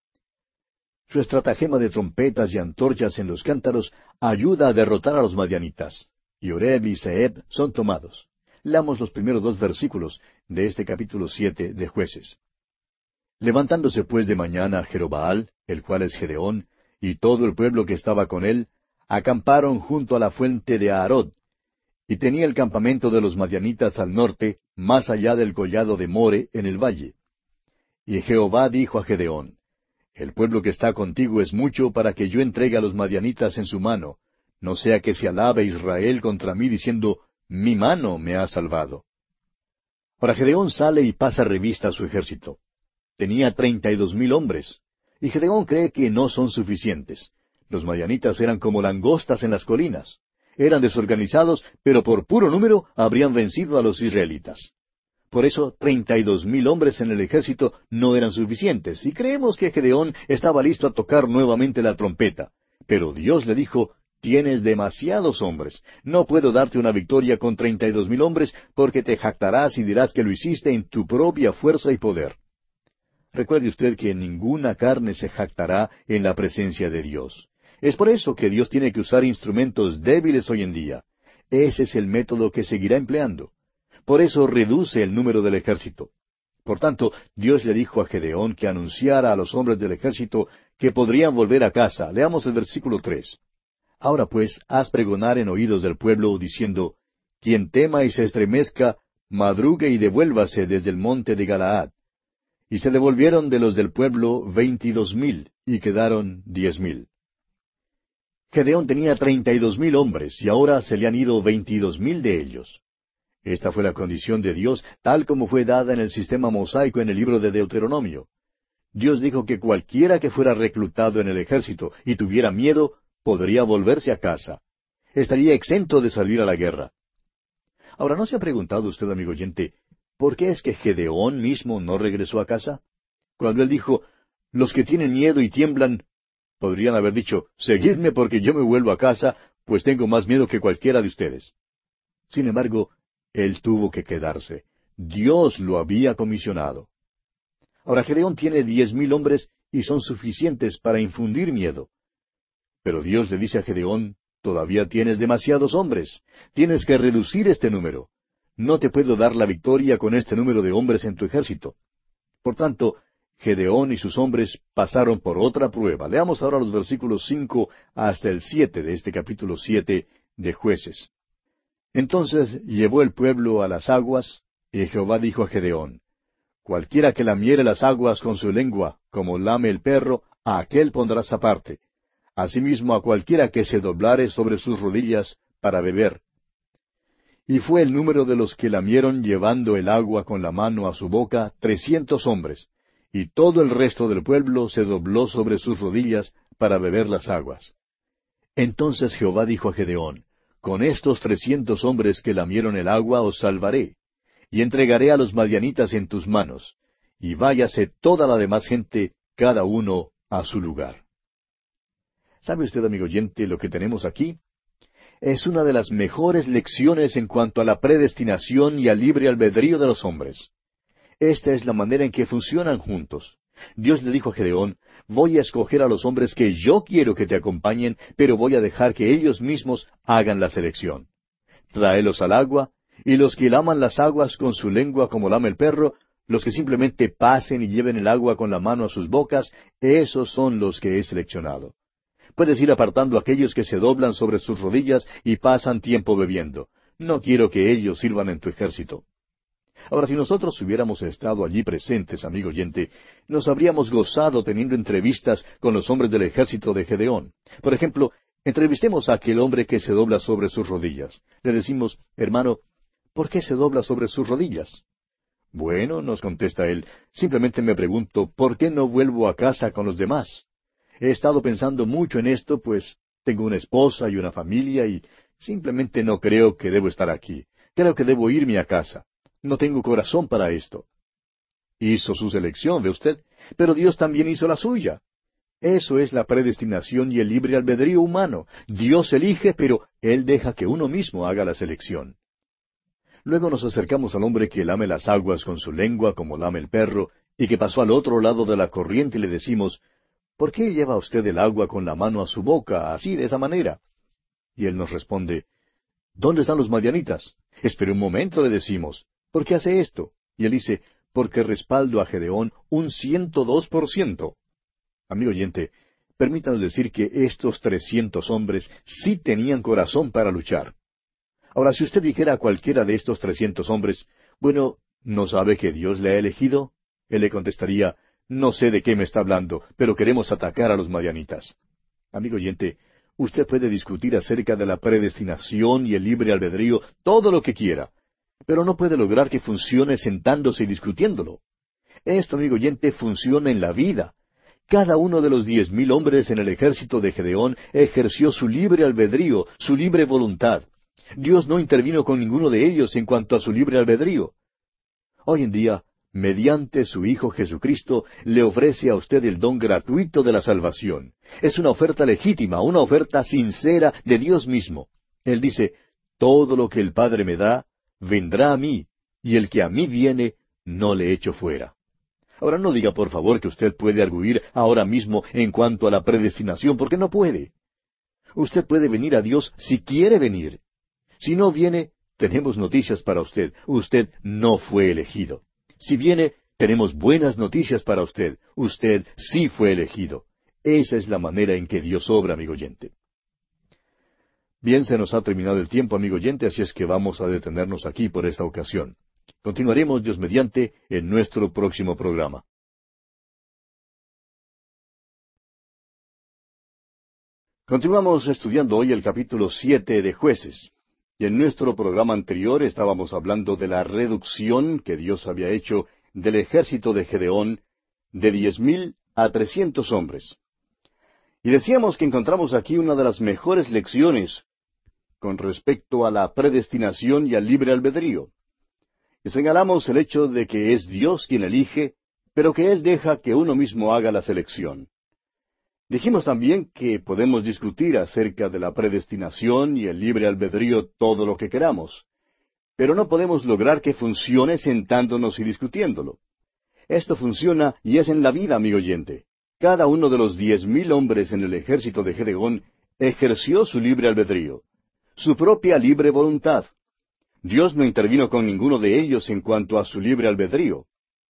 Su estratagema de trompetas y antorchas en los cántaros ayuda a derrotar a los madianitas. Y Oreb y Zeeb son tomados. Leamos los primeros dos versículos de este capítulo siete de Jueces. Levantándose pues de mañana Jerobaal, el cual es Gedeón, y todo el pueblo que estaba con él, acamparon junto a la fuente de Aarod, y tenía el campamento de los madianitas al norte, más allá del collado de More, en el valle. Y Jehová dijo a Gedeón: El pueblo que está contigo es mucho para que yo entregue a los madianitas en su mano, no sea que se alabe Israel contra mí diciendo: Mi mano me ha salvado. Ahora Gedeón sale y pasa revista a su ejército. Tenía treinta y dos mil hombres, y Gedeón cree que no son suficientes. Los madianitas eran como langostas en las colinas. Eran desorganizados, pero por puro número habrían vencido a los israelitas. Por eso, treinta y dos mil hombres en el ejército no eran suficientes, y creemos que Gedeón estaba listo a tocar nuevamente la trompeta. Pero Dios le dijo: tienes demasiados hombres. No puedo darte una victoria con treinta y dos mil hombres, porque te jactarás y dirás que lo hiciste en tu propia fuerza y poder. Recuerde usted que ninguna carne se jactará en la presencia de Dios. Es por eso que Dios tiene que usar instrumentos débiles hoy en día. Ese es el método que seguirá empleando. Por eso reduce el número del ejército. Por tanto, Dios le dijo a Gedeón que anunciara a los hombres del ejército que podrían volver a casa. Leamos el versículo tres. Ahora pues, haz pregonar en oídos del pueblo, diciendo, quien tema y se estremezca, madrugue y devuélvase desde el monte de Galaad. Y se devolvieron de los del pueblo veintidós mil, y quedaron diez mil. Gedeón tenía treinta y dos mil hombres, y ahora se le han ido veintidós mil de ellos. Esta fue la condición de Dios, tal como fue dada en el sistema mosaico en el libro de Deuteronomio. Dios dijo que cualquiera que fuera reclutado en el ejército y tuviera miedo, podría volverse a casa. Estaría exento de salir a la guerra. Ahora, ¿no se ha preguntado usted, amigo oyente, por qué es que Gedeón mismo no regresó a casa? Cuando él dijo, los que tienen miedo y tiemblan, podrían haber dicho, seguidme porque yo me vuelvo a casa, pues tengo más miedo que cualquiera de ustedes. Sin embargo, él tuvo que quedarse. Dios lo había comisionado. Ahora, Gedeón tiene diez mil hombres y son suficientes para infundir miedo. Pero Dios le dice a Gedeón, todavía tienes demasiados hombres. Tienes que reducir este número. No te puedo dar la victoria con este número de hombres en tu ejército. Por tanto, Gedeón y sus hombres pasaron por otra prueba. Leamos ahora los versículos cinco hasta el siete de este capítulo siete de Jueces. Entonces llevó el pueblo a las aguas, y Jehová dijo a Gedeón, cualquiera que lamiere las aguas con su lengua, como lame el perro, a aquél pondrás aparte. Asimismo a cualquiera que se doblare sobre sus rodillas para beber. Y fue el número de los que lamieron llevando el agua con la mano a su boca, trescientos hombres, y todo el resto del pueblo se dobló sobre sus rodillas para beber las aguas. Entonces Jehová dijo a Gedeón, con estos trescientos hombres que lamieron el agua os salvaré, y entregaré a los madianitas en tus manos, y váyase toda la demás gente, cada uno a su lugar. ¿Sabe usted, amigo oyente, lo que tenemos aquí? Es una de las mejores lecciones en cuanto a la predestinación y al libre albedrío de los hombres. Esta es la manera en que funcionan juntos. Dios le dijo a Gedeón, voy a escoger a los hombres que yo quiero que te acompañen, pero voy a dejar que ellos mismos hagan la selección. Tráelos al agua, y los que laman las aguas con su lengua como lama el perro, los que simplemente pasen y lleven el agua con la mano a sus bocas, esos son los que he seleccionado. Puedes ir apartando a aquellos que se doblan sobre sus rodillas y pasan tiempo bebiendo. No quiero que ellos sirvan en tu ejército. Ahora, si nosotros hubiéramos estado allí presentes, amigo oyente, nos habríamos gozado teniendo entrevistas con los hombres del ejército de Gedeón. Por ejemplo, entrevistemos a aquel hombre que se dobla sobre sus rodillas. Le decimos, hermano, ¿por qué se dobla sobre sus rodillas? Bueno, nos contesta él, simplemente me pregunto, ¿por qué no vuelvo a casa con los demás? He estado pensando mucho en esto, pues tengo una esposa y una familia y simplemente no creo que debo estar aquí. Creo que debo irme a casa. No tengo corazón para esto. Hizo su selección, ¿ve usted? Pero Dios también hizo la suya. Eso es la predestinación y el libre albedrío humano. Dios elige, pero Él deja que uno mismo haga la selección. Luego nos acercamos al hombre que lame las aguas con su lengua como lame el perro, y que pasó al otro lado de la corriente y le decimos, ¿por qué lleva usted el agua con la mano a su boca, así, de esa manera? Y él nos responde, ¿dónde están los madianitas? Espere un momento, le decimos. ¿Por qué hace esto? Y él dice, porque respaldo a Gedeón un ciento dos por ciento. Amigo oyente, permítanos decir que estos trescientos hombres sí tenían corazón para luchar. Ahora, si usted dijera a cualquiera de estos trescientos hombres, bueno, ¿no sabe que Dios le ha elegido? Él le contestaría, no sé de qué me está hablando, pero queremos atacar a los madianitas. Amigo oyente, usted puede discutir acerca de la predestinación y el libre albedrío todo lo que quiera, pero no puede lograr que funcione sentándose y discutiéndolo. Esto, amigo oyente, funciona en la vida. Cada uno de los diez mil hombres en el ejército de Gedeón ejerció su libre albedrío, su libre voluntad. Dios no intervino con ninguno de ellos en cuanto a su libre albedrío. Hoy en día, mediante su Hijo Jesucristo, le ofrece a usted el don gratuito de la salvación. Es una oferta legítima, una oferta sincera de Dios mismo. Él dice, todo lo que el Padre me da, vendrá a mí, y el que a mí viene, no le echo fuera. Ahora no diga por favor que usted puede arguir ahora mismo en cuanto a la predestinación, porque no puede. Usted puede venir a Dios si quiere venir. Si no viene, tenemos noticias para usted. Usted no fue elegido. Si viene, tenemos buenas noticias para usted. Usted sí fue elegido. Esa es la manera en que Dios obra, amigo oyente. Bien, se nos ha terminado el tiempo, amigo oyente, así es que vamos a detenernos aquí por esta ocasión. Continuaremos, Dios mediante, en nuestro próximo programa. Continuamos estudiando hoy el capítulo siete de Jueces. Y en nuestro programa anterior estábamos hablando de la reducción que Dios había hecho del ejército de Gedeón de diez mil a trescientos hombres. Y decíamos que encontramos aquí una de las mejores lecciones con respecto a la predestinación y al libre albedrío. Y señalamos el hecho de que es Dios quien elige, pero que Él deja que uno mismo haga la selección. Dijimos también que podemos discutir acerca de la predestinación y el libre albedrío todo lo que queramos, pero no podemos lograr que funcione sentándonos y discutiéndolo. Esto funciona y es en la vida, amigo oyente. Cada uno de los diez mil hombres en el ejército de Gedeón ejerció su libre albedrío, su propia libre voluntad. Dios no intervino con ninguno de ellos en cuanto a su libre albedrío.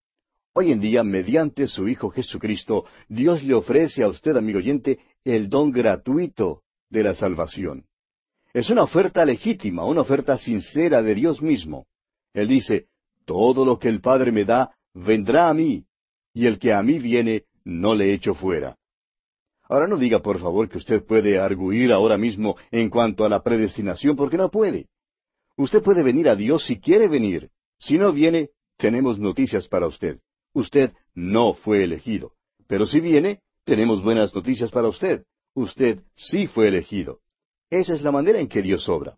Hoy en día, mediante su Hijo Jesucristo, Dios le ofrece a usted, amigo oyente, el don gratuito de la salvación. Es una oferta legítima, una oferta sincera de Dios mismo. Él dice, todo lo que el Padre me da, vendrá a mí, y el que a mí viene, no le echo fuera. Ahora no diga, por favor, que usted puede arguir ahora mismo en cuanto a la predestinación, porque no puede. Usted puede venir a Dios si quiere venir. Si no viene, tenemos noticias para usted. Usted no fue elegido. Pero si viene, tenemos buenas noticias para usted. Usted sí fue elegido. Esa es la manera en que Dios obra.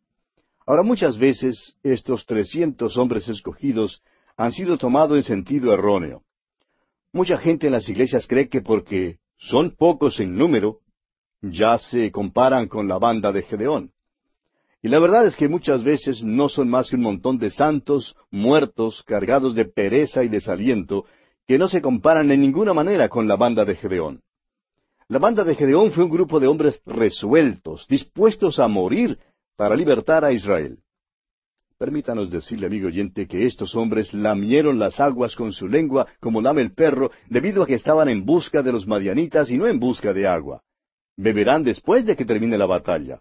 Ahora, muchas veces, estos trescientos hombres escogidos han sido tomados en sentido erróneo. Mucha gente en las iglesias cree que porque son pocos en número, ya se comparan con la banda de Gedeón. Y la verdad es que muchas veces no son más que un montón de santos muertos, cargados de pereza y desaliento, que no se comparan en ninguna manera con la banda de Gedeón. La banda de Gedeón fue un grupo de hombres resueltos, dispuestos a morir para libertar a Israel. Permítanos decirle, amigo oyente, que estos hombres lamieron las aguas con su lengua como lame el perro, debido a que estaban en busca de los madianitas y no en busca de agua. Beberán después de que termine la batalla.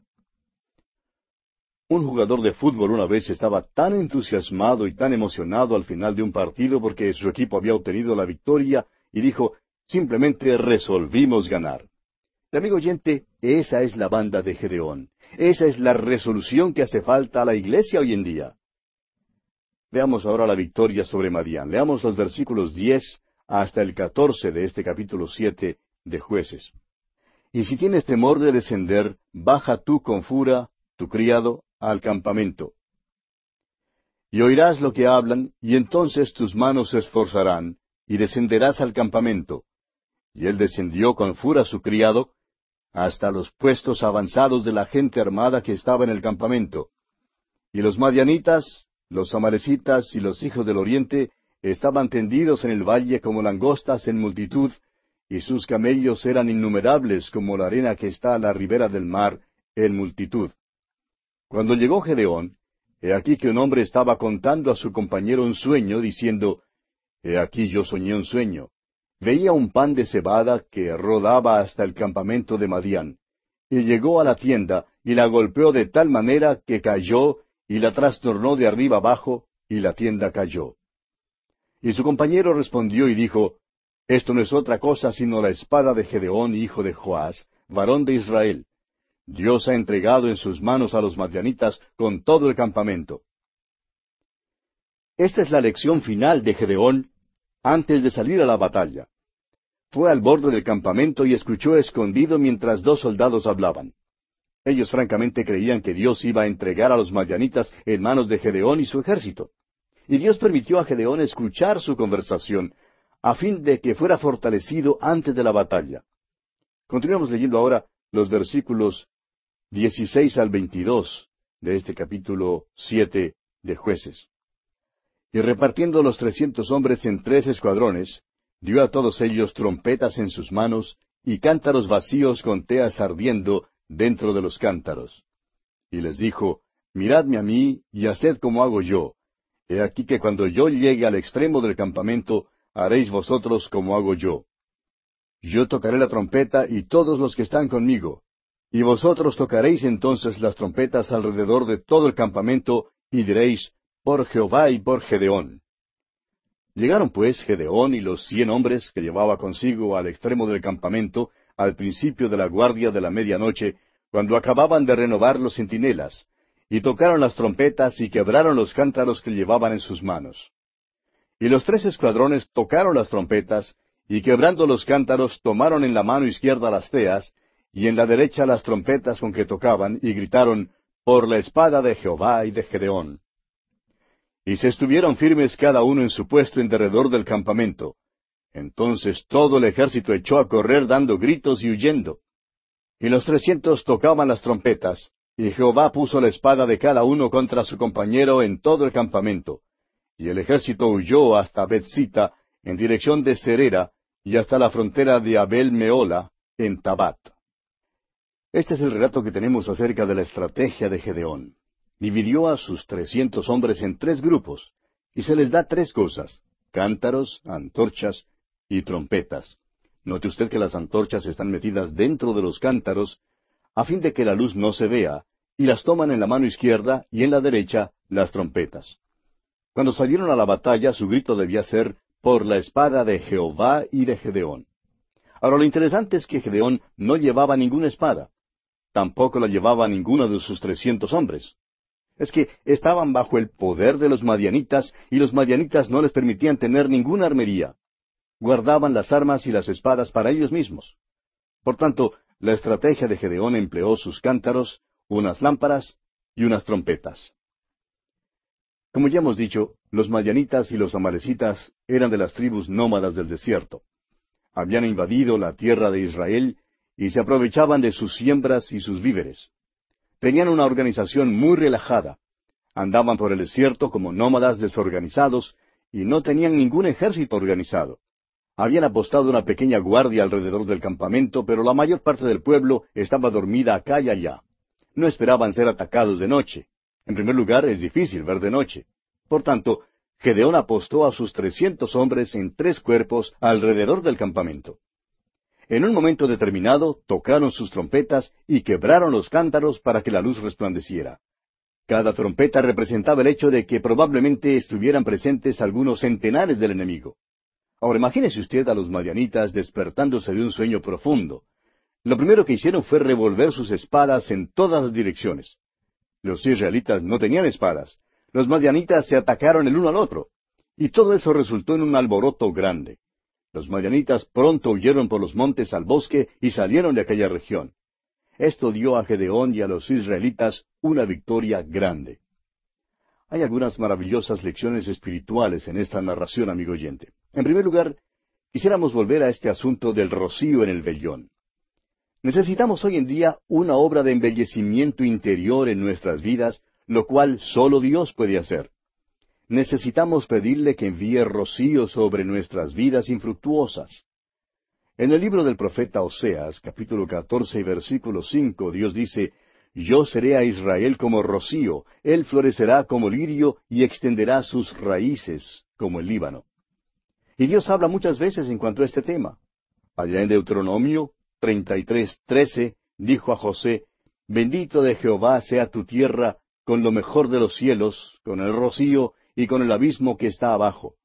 Un jugador de fútbol una vez estaba tan entusiasmado y tan emocionado al final de un partido porque su equipo había obtenido la victoria y dijo, simplemente resolvimos ganar. Y, amigo oyente, esa es la banda de Gedeón. Esa es la resolución que hace falta a la iglesia hoy en día. Veamos ahora la victoria sobre Madián. Leamos los versículos diez hasta el catorce de este capítulo siete de Jueces. Y si tienes temor de descender, baja tú con Fura, tu criado, al campamento. Y oirás lo que hablan, y entonces tus manos se esforzarán, y descenderás al campamento. Y él descendió con Fura su criado, hasta los puestos avanzados de la gente armada que estaba en el campamento. Y los madianitas, los amalecitas y los hijos del oriente estaban tendidos en el valle como langostas en multitud, y sus camellos eran innumerables como la arena que está a la ribera del mar en multitud. Cuando llegó Gedeón, he aquí que un hombre estaba contando a su compañero un sueño, diciendo, He aquí yo soñé un sueño. Veía un pan de cebada que rodaba hasta el campamento de Madián, y llegó a la tienda, y la golpeó de tal manera que cayó, y la trastornó de arriba abajo, y la tienda cayó. Y su compañero respondió y dijo, Esto no es otra cosa sino la espada de Gedeón, hijo de Joás, varón de Israel. Dios ha entregado en sus manos a los madianitas con todo el campamento. Esta es la lección final de Gedeón antes de salir a la batalla. Fue al borde del campamento y escuchó escondido mientras dos soldados hablaban. Ellos francamente creían que Dios iba a entregar a los madianitas en manos de Gedeón y su ejército. Y Dios permitió a Gedeón escuchar su conversación, a fin de que fuera fortalecido antes de la batalla. Continuamos leyendo ahora los versículos dieciséis al veintidós de este capítulo siete de Jueces. Y repartiendo los trescientos hombres en tres escuadrones, dio a todos ellos trompetas en sus manos y cántaros vacíos con teas ardiendo dentro de los cántaros. Y les dijo, Miradme a mí y haced como hago yo. He aquí que cuando yo llegue al extremo del campamento, haréis vosotros como hago yo. Yo tocaré la trompeta y todos los que están conmigo, y vosotros tocaréis entonces las trompetas alrededor de todo el campamento, y diréis, por Jehová y por Gedeón. Llegaron pues Gedeón y los cien hombres que llevaba consigo al extremo del campamento, al principio de la guardia de la medianoche, cuando acababan de renovar los centinelas, y tocaron las trompetas y quebraron los cántaros que llevaban en sus manos. Y los tres escuadrones tocaron las trompetas, y quebrando los cántaros tomaron en la mano izquierda las teas, y en la derecha las trompetas con que tocaban, y gritaron, por la espada de Jehová y de Gedeón. Y se estuvieron firmes cada uno en su puesto en derredor del campamento. Entonces todo el ejército echó a correr dando gritos y huyendo. Y los trescientos tocaban las trompetas, y Jehová puso la espada de cada uno contra su compañero en todo el campamento. Y el ejército huyó hasta Bethsita, en dirección de Serera, y hasta la frontera de Abel Meola, en Tabat. Este es el relato que tenemos acerca de la estrategia de Gedeón. Dividió a sus trescientos hombres en tres grupos, y se les da tres cosas: cántaros, antorchas y trompetas. Note usted que las antorchas están metidas dentro de los cántaros, a fin de que la luz no se vea, y las toman en la mano izquierda y en la derecha las trompetas. Cuando salieron a la batalla, su grito debía ser, por la espada de Jehová y de Gedeón. Ahora lo interesante es que Gedeón no llevaba ninguna espada. Tampoco la llevaba ninguno de sus trescientos hombres. Es que estaban bajo el poder de los madianitas, y los madianitas no les permitían tener ninguna armería. Guardaban las armas y las espadas para ellos mismos. Por tanto, la estrategia de Gedeón empleó sus cántaros, unas lámparas y unas trompetas. Como ya hemos dicho, los madianitas y los amalecitas eran de las tribus nómadas del desierto. Habían invadido la tierra de Israel y se aprovechaban de sus siembras y sus víveres. Tenían una organización muy relajada. Andaban por el desierto como nómadas desorganizados y no tenían ningún ejército organizado. Habían apostado una pequeña guardia alrededor del campamento, pero la mayor parte del pueblo estaba dormida acá y allá. No esperaban ser atacados de noche. En primer lugar, es difícil ver de noche. Por tanto, Gedeón apostó a sus trescientos hombres en tres cuerpos alrededor del campamento. En un momento determinado, tocaron sus trompetas y quebraron los cántaros para que la luz resplandeciera. Cada trompeta representaba el hecho de que probablemente estuvieran presentes algunos centenares del enemigo. Ahora imagínese usted a los madianitas despertándose de un sueño profundo. Lo primero que hicieron fue revolver sus espadas en todas las direcciones. Los israelitas no tenían espadas. Los madianitas se atacaron el uno al otro. Y todo eso resultó en un alboroto grande. Los madianitas pronto huyeron por los montes al bosque y salieron de aquella región. Esto dio a Gedeón y a los israelitas una victoria grande. Hay algunas maravillosas lecciones espirituales en esta narración, amigo oyente. En primer lugar, quisiéramos volver a este asunto del rocío en el vellón. Necesitamos hoy en día una obra de embellecimiento interior en nuestras vidas, lo cual solo Dios puede hacer. Necesitamos pedirle que envíe rocío sobre nuestras vidas infructuosas. En el libro del profeta Oseas, capítulo catorce y versículo cinco, Dios dice, Yo seré a Israel como rocío, él florecerá como lirio y extenderá sus raíces como el Líbano. Y Dios habla muchas veces en cuanto a este tema. Allá en Deuteronomio treinta y tres, trece, dijo a José, Bendito de Jehová sea tu tierra con lo mejor de los cielos, con el rocío y con el abismo que está abajo.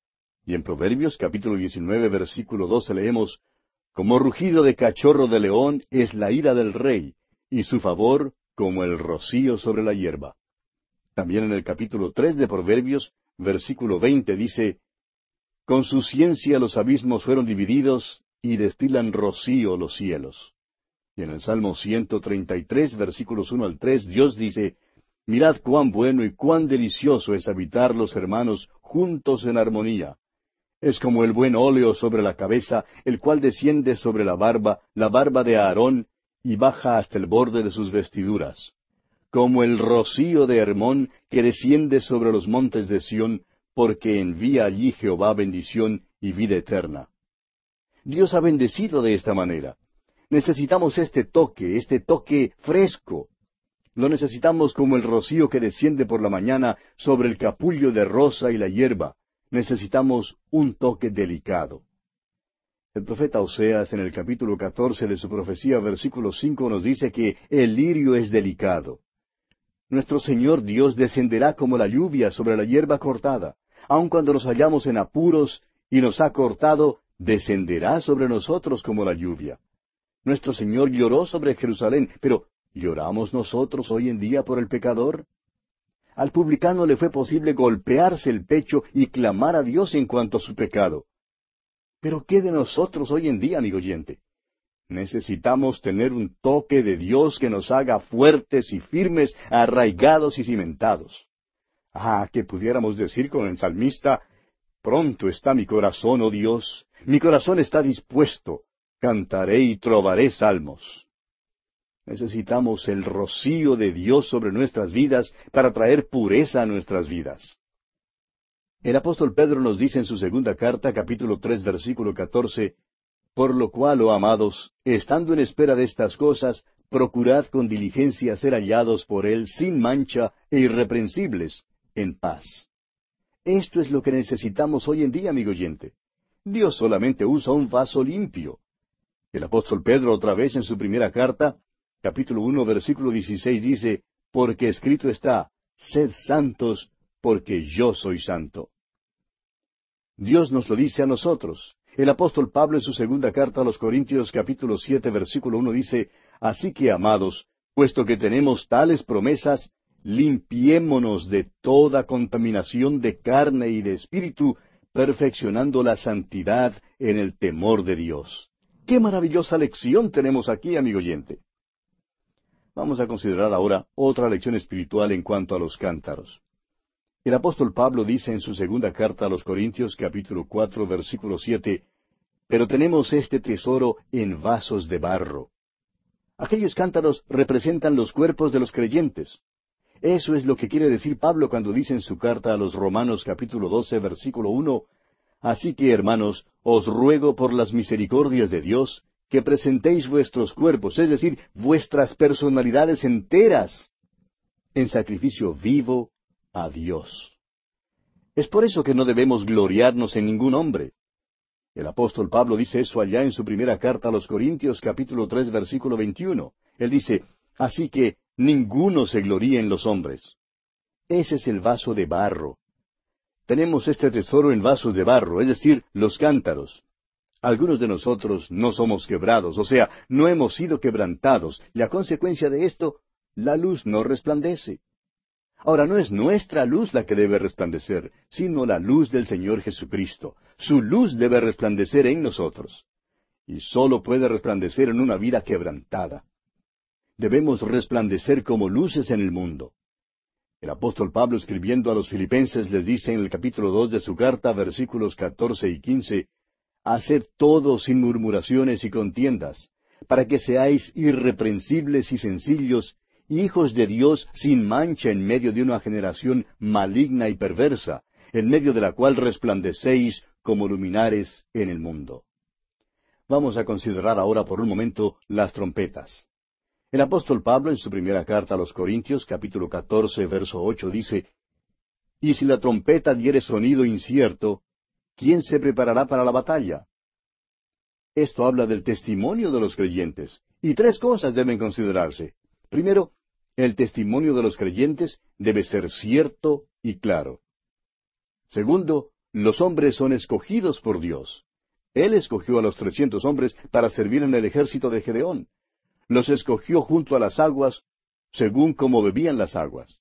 Y en Proverbios capítulo diecinueve, versículo doce leemos, Como rugido de cachorro de león es la ira del rey, y su favor como el rocío sobre la hierba. También en el capítulo tres de Proverbios, versículo veinte dice, Con su ciencia los abismos fueron divididos, y destilan rocío los cielos. Y en el Salmo ciento treinta y tres, versículos uno al tres, Dios dice, Mirad cuán bueno y cuán delicioso es habitar los hermanos juntos en armonía. Es como el buen óleo sobre la cabeza, el cual desciende sobre la barba, la barba de Aarón, y baja hasta el borde de sus vestiduras. Como el rocío de Hermón, que desciende sobre los montes de Sión, porque envía allí Jehová bendición y vida eterna. Dios ha bendecido de esta manera. Necesitamos este toque, este toque fresco. Lo necesitamos como el rocío que desciende por la mañana sobre el capullo de rosa y la hierba. Necesitamos un toque delicado. El profeta Oseas, en el capítulo catorce de su profecía, versículo cinco, nos dice que el lirio es delicado. Nuestro Señor Dios descenderá como la lluvia sobre la hierba cortada. Aun cuando nos hallamos en apuros y nos ha cortado, descenderá sobre nosotros como la lluvia. Nuestro Señor lloró sobre Jerusalén, pero ¿lloramos nosotros hoy en día por el pecador? Al publicano le fue posible golpearse el pecho y clamar a Dios en cuanto a su pecado. Pero ¿qué de nosotros hoy en día, amigo oyente? Necesitamos tener un toque de Dios que nos haga fuertes y firmes, arraigados y cimentados. Ah, que pudiéramos decir con el salmista, pronto está mi corazón, oh Dios, mi corazón está dispuesto, cantaré y trovaré salmos. Necesitamos el rocío de Dios sobre nuestras vidas para traer pureza a nuestras vidas. El apóstol Pedro nos dice en su segunda carta, capítulo tres, versículo catorce, por lo cual, oh amados, estando en espera de estas cosas, procurad con diligencia ser hallados por Él sin mancha e irreprensibles, en paz. Esto es lo que necesitamos hoy en día, amigo oyente. Dios solamente usa un vaso limpio. El apóstol Pedro, otra vez en su primera carta, capítulo uno, versículo dieciséis, dice, porque escrito está, sed santos, porque yo soy santo. Dios nos lo dice a nosotros. El apóstol Pablo en su segunda carta a los Corintios, capítulo siete, versículo uno, dice, así que, amados, puesto que tenemos tales promesas, limpiémonos de toda contaminación de carne y de espíritu, perfeccionando la santidad en el temor de Dios. ¡Qué maravillosa lección tenemos aquí, amigo oyente! Vamos a considerar ahora otra lección espiritual en cuanto a los cántaros. El apóstol Pablo dice en su segunda carta a los Corintios, capítulo cuatro, versículo siete, pero tenemos este tesoro en vasos de barro. Aquellos cántaros representan los cuerpos de los creyentes. Eso es lo que quiere decir Pablo cuando dice en su carta a los Romanos, capítulo doce, versículo uno, así que, hermanos, os ruego por las misericordias de Dios, que presentéis vuestros cuerpos, es decir, vuestras personalidades enteras, en sacrificio vivo a Dios. Es por eso que no debemos gloriarnos en ningún hombre. El apóstol Pablo dice eso allá en su primera carta a los Corintios, capítulo tres, versículo veintiuno. Él dice, así que ninguno se gloríe en los hombres. Ese es el vaso de barro. Tenemos este tesoro en vasos de barro, es decir, los cántaros. Algunos de nosotros no somos quebrados, o sea, no hemos sido quebrantados, y a consecuencia de esto, la luz no resplandece. Ahora, no es nuestra luz la que debe resplandecer, sino la luz del Señor Jesucristo. Su luz debe resplandecer en nosotros. Y sólo puede resplandecer en una vida quebrantada. Debemos resplandecer como luces en el mundo. El apóstol Pablo, escribiendo a los filipenses, les dice en el capítulo dos de su carta, versículos catorce y quince, haced todo sin murmuraciones y contiendas, para que seáis irreprensibles y sencillos, hijos de Dios sin mancha en medio de una generación maligna y perversa, en medio de la cual resplandecéis como luminares en el mundo. Vamos a considerar ahora por un momento las trompetas. El apóstol Pablo, en su primera carta a los Corintios, capítulo catorce, verso ocho, dice, y si la trompeta diere sonido incierto, ¿quién se preparará para la batalla? Esto habla del testimonio de los creyentes, y tres cosas deben considerarse. Primero, el testimonio de los creyentes debe ser cierto y claro. Segundo, los hombres son escogidos por Dios. Él escogió a los trescientos hombres para servir en el ejército de Gedeón. Los escogió junto a las aguas, según como bebían las aguas.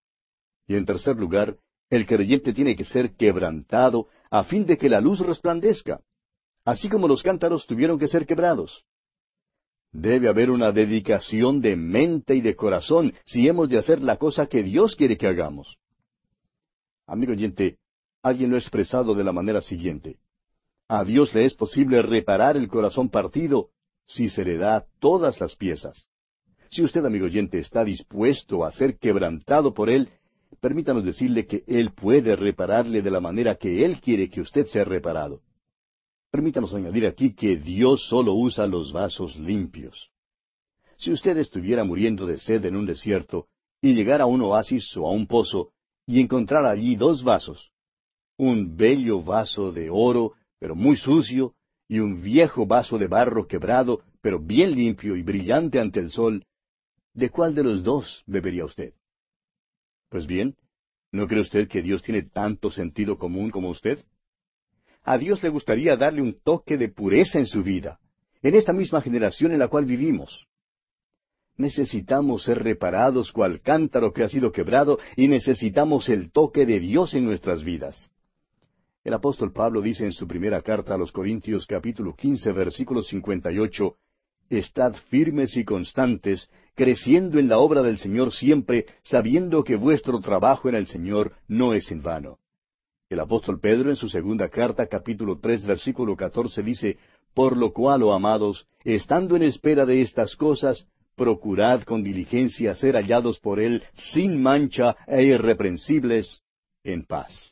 Y en tercer lugar, el creyente tiene que ser quebrantado a fin de que la luz resplandezca, así como los cántaros tuvieron que ser quebrados. Debe haber una dedicación de mente y de corazón si hemos de hacer la cosa que Dios quiere que hagamos. Amigo oyente, alguien lo ha expresado de la manera siguiente: a Dios le es posible reparar el corazón partido si se le da todas las piezas. Si usted, amigo oyente, está dispuesto a ser quebrantado por Él, permítanos decirle que Él puede repararle de la manera que Él quiere que usted sea reparado. Permítanos añadir aquí que Dios solo usa los vasos limpios. Si usted estuviera muriendo de sed en un desierto y llegara a un oasis o a un pozo y encontrara allí dos vasos, un bello vaso de oro, pero muy sucio, y un viejo vaso de barro quebrado, pero bien limpio y brillante ante el sol, ¿de cuál de los dos bebería usted? Pues bien, ¿no cree usted que Dios tiene tanto sentido común como usted? A Dios le gustaría darle un toque de pureza en su vida, en esta misma generación en la cual vivimos. Necesitamos ser reparados cual cántaro que ha sido quebrado, y necesitamos el toque de Dios en nuestras vidas. El apóstol Pablo dice en su primera carta a los Corintios capítulo quince versículo cincuenta y ocho, «Estad firmes y constantes, creciendo en la obra del Señor siempre, sabiendo que vuestro trabajo en el Señor no es en vano». El apóstol Pedro en su segunda carta, capítulo tres, versículo catorce, dice, «Por lo cual, oh amados, estando en espera de estas cosas, procurad con diligencia ser hallados por Él sin mancha e irreprensibles, en paz».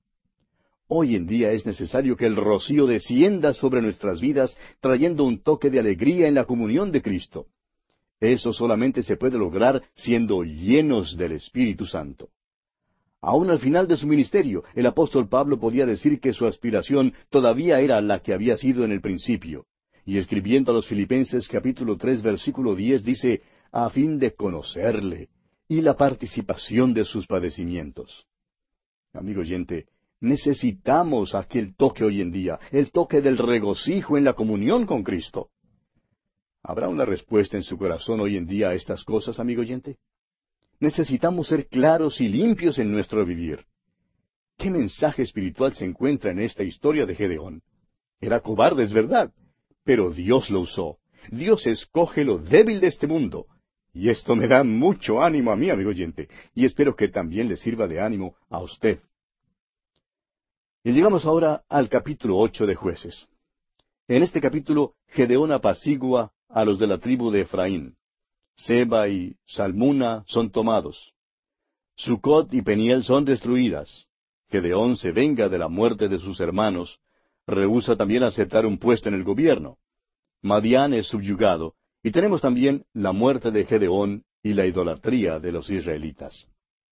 Hoy en día es necesario que el rocío descienda sobre nuestras vidas, trayendo un toque de alegría en la comunión de Cristo. Eso solamente se puede lograr siendo llenos del Espíritu Santo. Aún al final de su ministerio, el apóstol Pablo podía decir que su aspiración todavía era la que había sido en el principio. Y escribiendo a los Filipenses capítulo tres versículo diez dice, a fin de conocerle y la participación de sus padecimientos. Amigo oyente, necesitamos aquel toque hoy en día, el toque del regocijo en la comunión con Cristo. ¿Habrá una respuesta en su corazón hoy en día a estas cosas, amigo oyente? Necesitamos ser claros y limpios en nuestro vivir. ¿Qué mensaje espiritual se encuentra en esta historia de Gedeón? Era cobarde, es verdad, pero Dios lo usó. Dios escoge lo débil de este mundo. Y esto me da mucho ánimo a mí, amigo oyente, y espero que también le sirva de ánimo a usted. Y llegamos ahora al capítulo ocho de Jueces. En este capítulo, Gedeón apacigua a los de la tribu de Efraín. Seba y Salmuna son tomados. Sucot y Peniel son destruidas. Gedeón se venga de la muerte de sus hermanos. Rehúsa también aceptar un puesto en el gobierno. Madián es subyugado. Y tenemos también la muerte de Gedeón y la idolatría de los israelitas.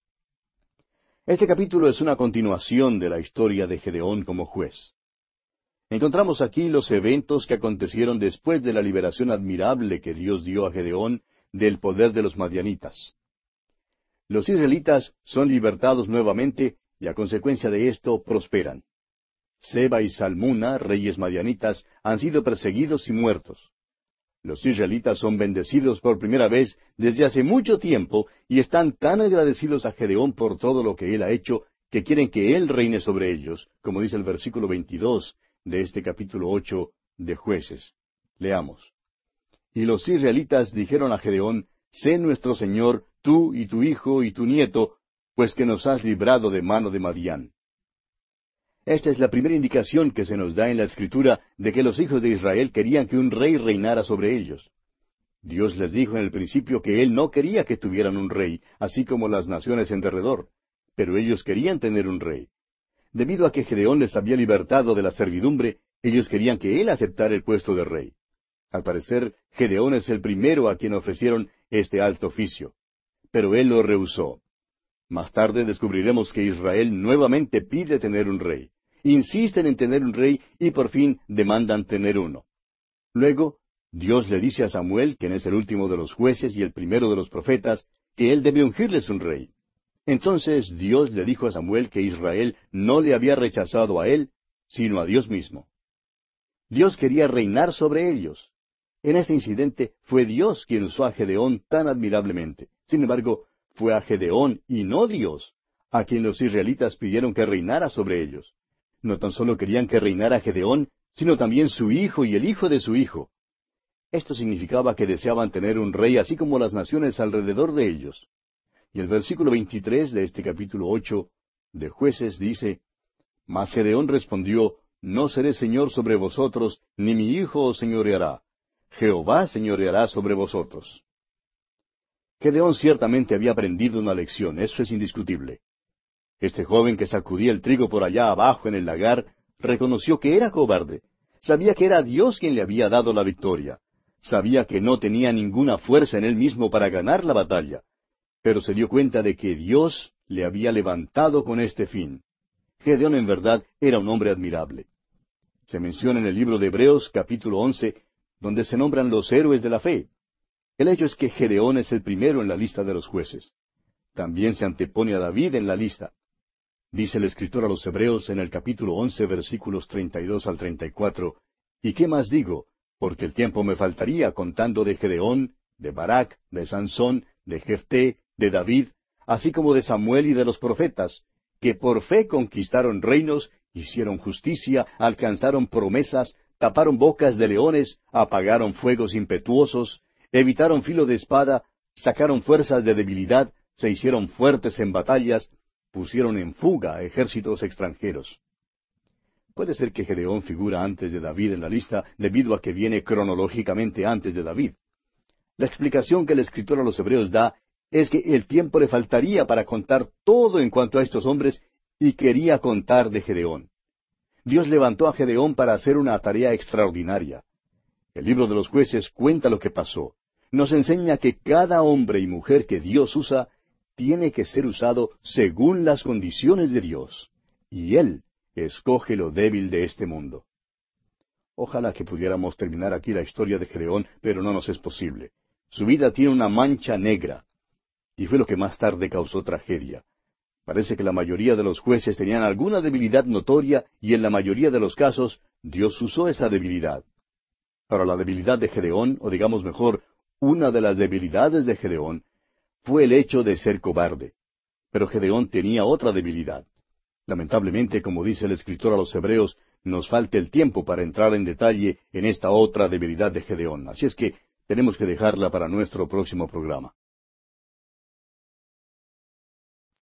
Este capítulo es una continuación de la historia de Gedeón como juez. Encontramos aquí los eventos que acontecieron después de la liberación admirable que Dios dio a Gedeón del poder de los madianitas. Los israelitas son libertados nuevamente y a consecuencia de esto prosperan. Seba y Salmuna, reyes madianitas, han sido perseguidos y muertos. Los israelitas son bendecidos por primera vez desde hace mucho tiempo y están tan agradecidos a Gedeón por todo lo que él ha hecho que quieren que él reine sobre ellos, como dice el versículo veintidós de este capítulo ocho de Jueces. Leamos. Y los israelitas dijeron a Gedeón, sé nuestro señor, tú y tu hijo y tu nieto, pues que nos has librado de mano de Madián. Esta es la primera indicación que se nos da en la Escritura de que los hijos de Israel querían que un rey reinara sobre ellos. Dios les dijo en el principio que Él no quería que tuvieran un rey, así como las naciones en derredor, pero ellos querían tener un rey. Debido a que Gedeón les había libertado de la servidumbre, ellos querían que él aceptara el puesto de rey. Al parecer, Gedeón es el primero a quien ofrecieron este alto oficio. Pero él lo rehusó. Más tarde descubriremos que Israel nuevamente pide tener un rey. Insisten en tener un rey y por fin demandan tener uno. Luego, Dios le dice a Samuel, quien es el último de los jueces y el primero de los profetas, que él debe ungirles un rey. Entonces Dios le dijo a Samuel que Israel no le había rechazado a él, sino a Dios mismo. Dios quería reinar sobre ellos. En este incidente fue Dios quien usó a Gedeón tan admirablemente. Sin embargo, fue a Gedeón y no Dios, a quien los israelitas pidieron que reinara sobre ellos. No tan solo querían que reinara Gedeón, sino también su hijo y el hijo de su hijo. Esto significaba que deseaban tener un rey así como las naciones alrededor de ellos. Y el versículo veintitrés de este capítulo ocho de Jueces dice, Mas Gedeón respondió, No seré señor sobre vosotros, ni mi hijo os señoreará. Jehová señoreará sobre vosotros. Gedeón ciertamente había aprendido una lección, eso es indiscutible. Este joven que sacudía el trigo por allá abajo en el lagar, reconoció que era cobarde. Sabía que era Dios quien le había dado la victoria. Sabía que no tenía ninguna fuerza en él mismo para ganar la batalla. Pero se dio cuenta de que Dios le había levantado con este fin. Gedeón en verdad era un hombre admirable. Se menciona en el libro de Hebreos capítulo once, donde se nombran los héroes de la fe. El hecho es que Gedeón es el primero en la lista de los jueces. También se antepone a David en la lista. Dice el escritor a los Hebreos en el capítulo once, versículos treinta y dos al treinta y cuatro, ¿Y qué más digo? Porque el tiempo me faltaría contando de Gedeón, de Barak, de Sansón, de Jefté, de David, así como de Samuel y de los profetas, que por fe conquistaron reinos, hicieron justicia, alcanzaron promesas, taparon bocas de leones, apagaron fuegos impetuosos, evitaron filo de espada, sacaron fuerzas de debilidad, se hicieron fuertes en batallas, pusieron en fuga a ejércitos extranjeros. Puede ser que Gedeón figura antes de David en la lista debido a que viene cronológicamente antes de David. La explicación que el escritor a los Hebreos da es que el tiempo le faltaría para contar todo en cuanto a estos hombres y quería contar de Gedeón. Dios levantó a Gedeón para hacer una tarea extraordinaria. El libro de los Jueces cuenta lo que pasó. Nos enseña que cada hombre y mujer que Dios usa tiene que ser usado según las condiciones de Dios. Y Él escoge lo débil de este mundo. Ojalá que pudiéramos terminar aquí la historia de Gedeón, pero no nos es posible. Su vida tiene una mancha negra. Y fue lo que más tarde causó tragedia. Parece que la mayoría de los jueces tenían alguna debilidad notoria y en la mayoría de los casos Dios usó esa debilidad. Ahora la debilidad de Gedeón, o digamos mejor, una de las debilidades de Gedeón, fue el hecho de ser cobarde. Pero Gedeón tenía otra debilidad. Lamentablemente, como dice el escritor a los Hebreos, nos falta el tiempo para entrar en detalle en esta otra debilidad de Gedeón. Así es que tenemos que dejarla para nuestro próximo programa.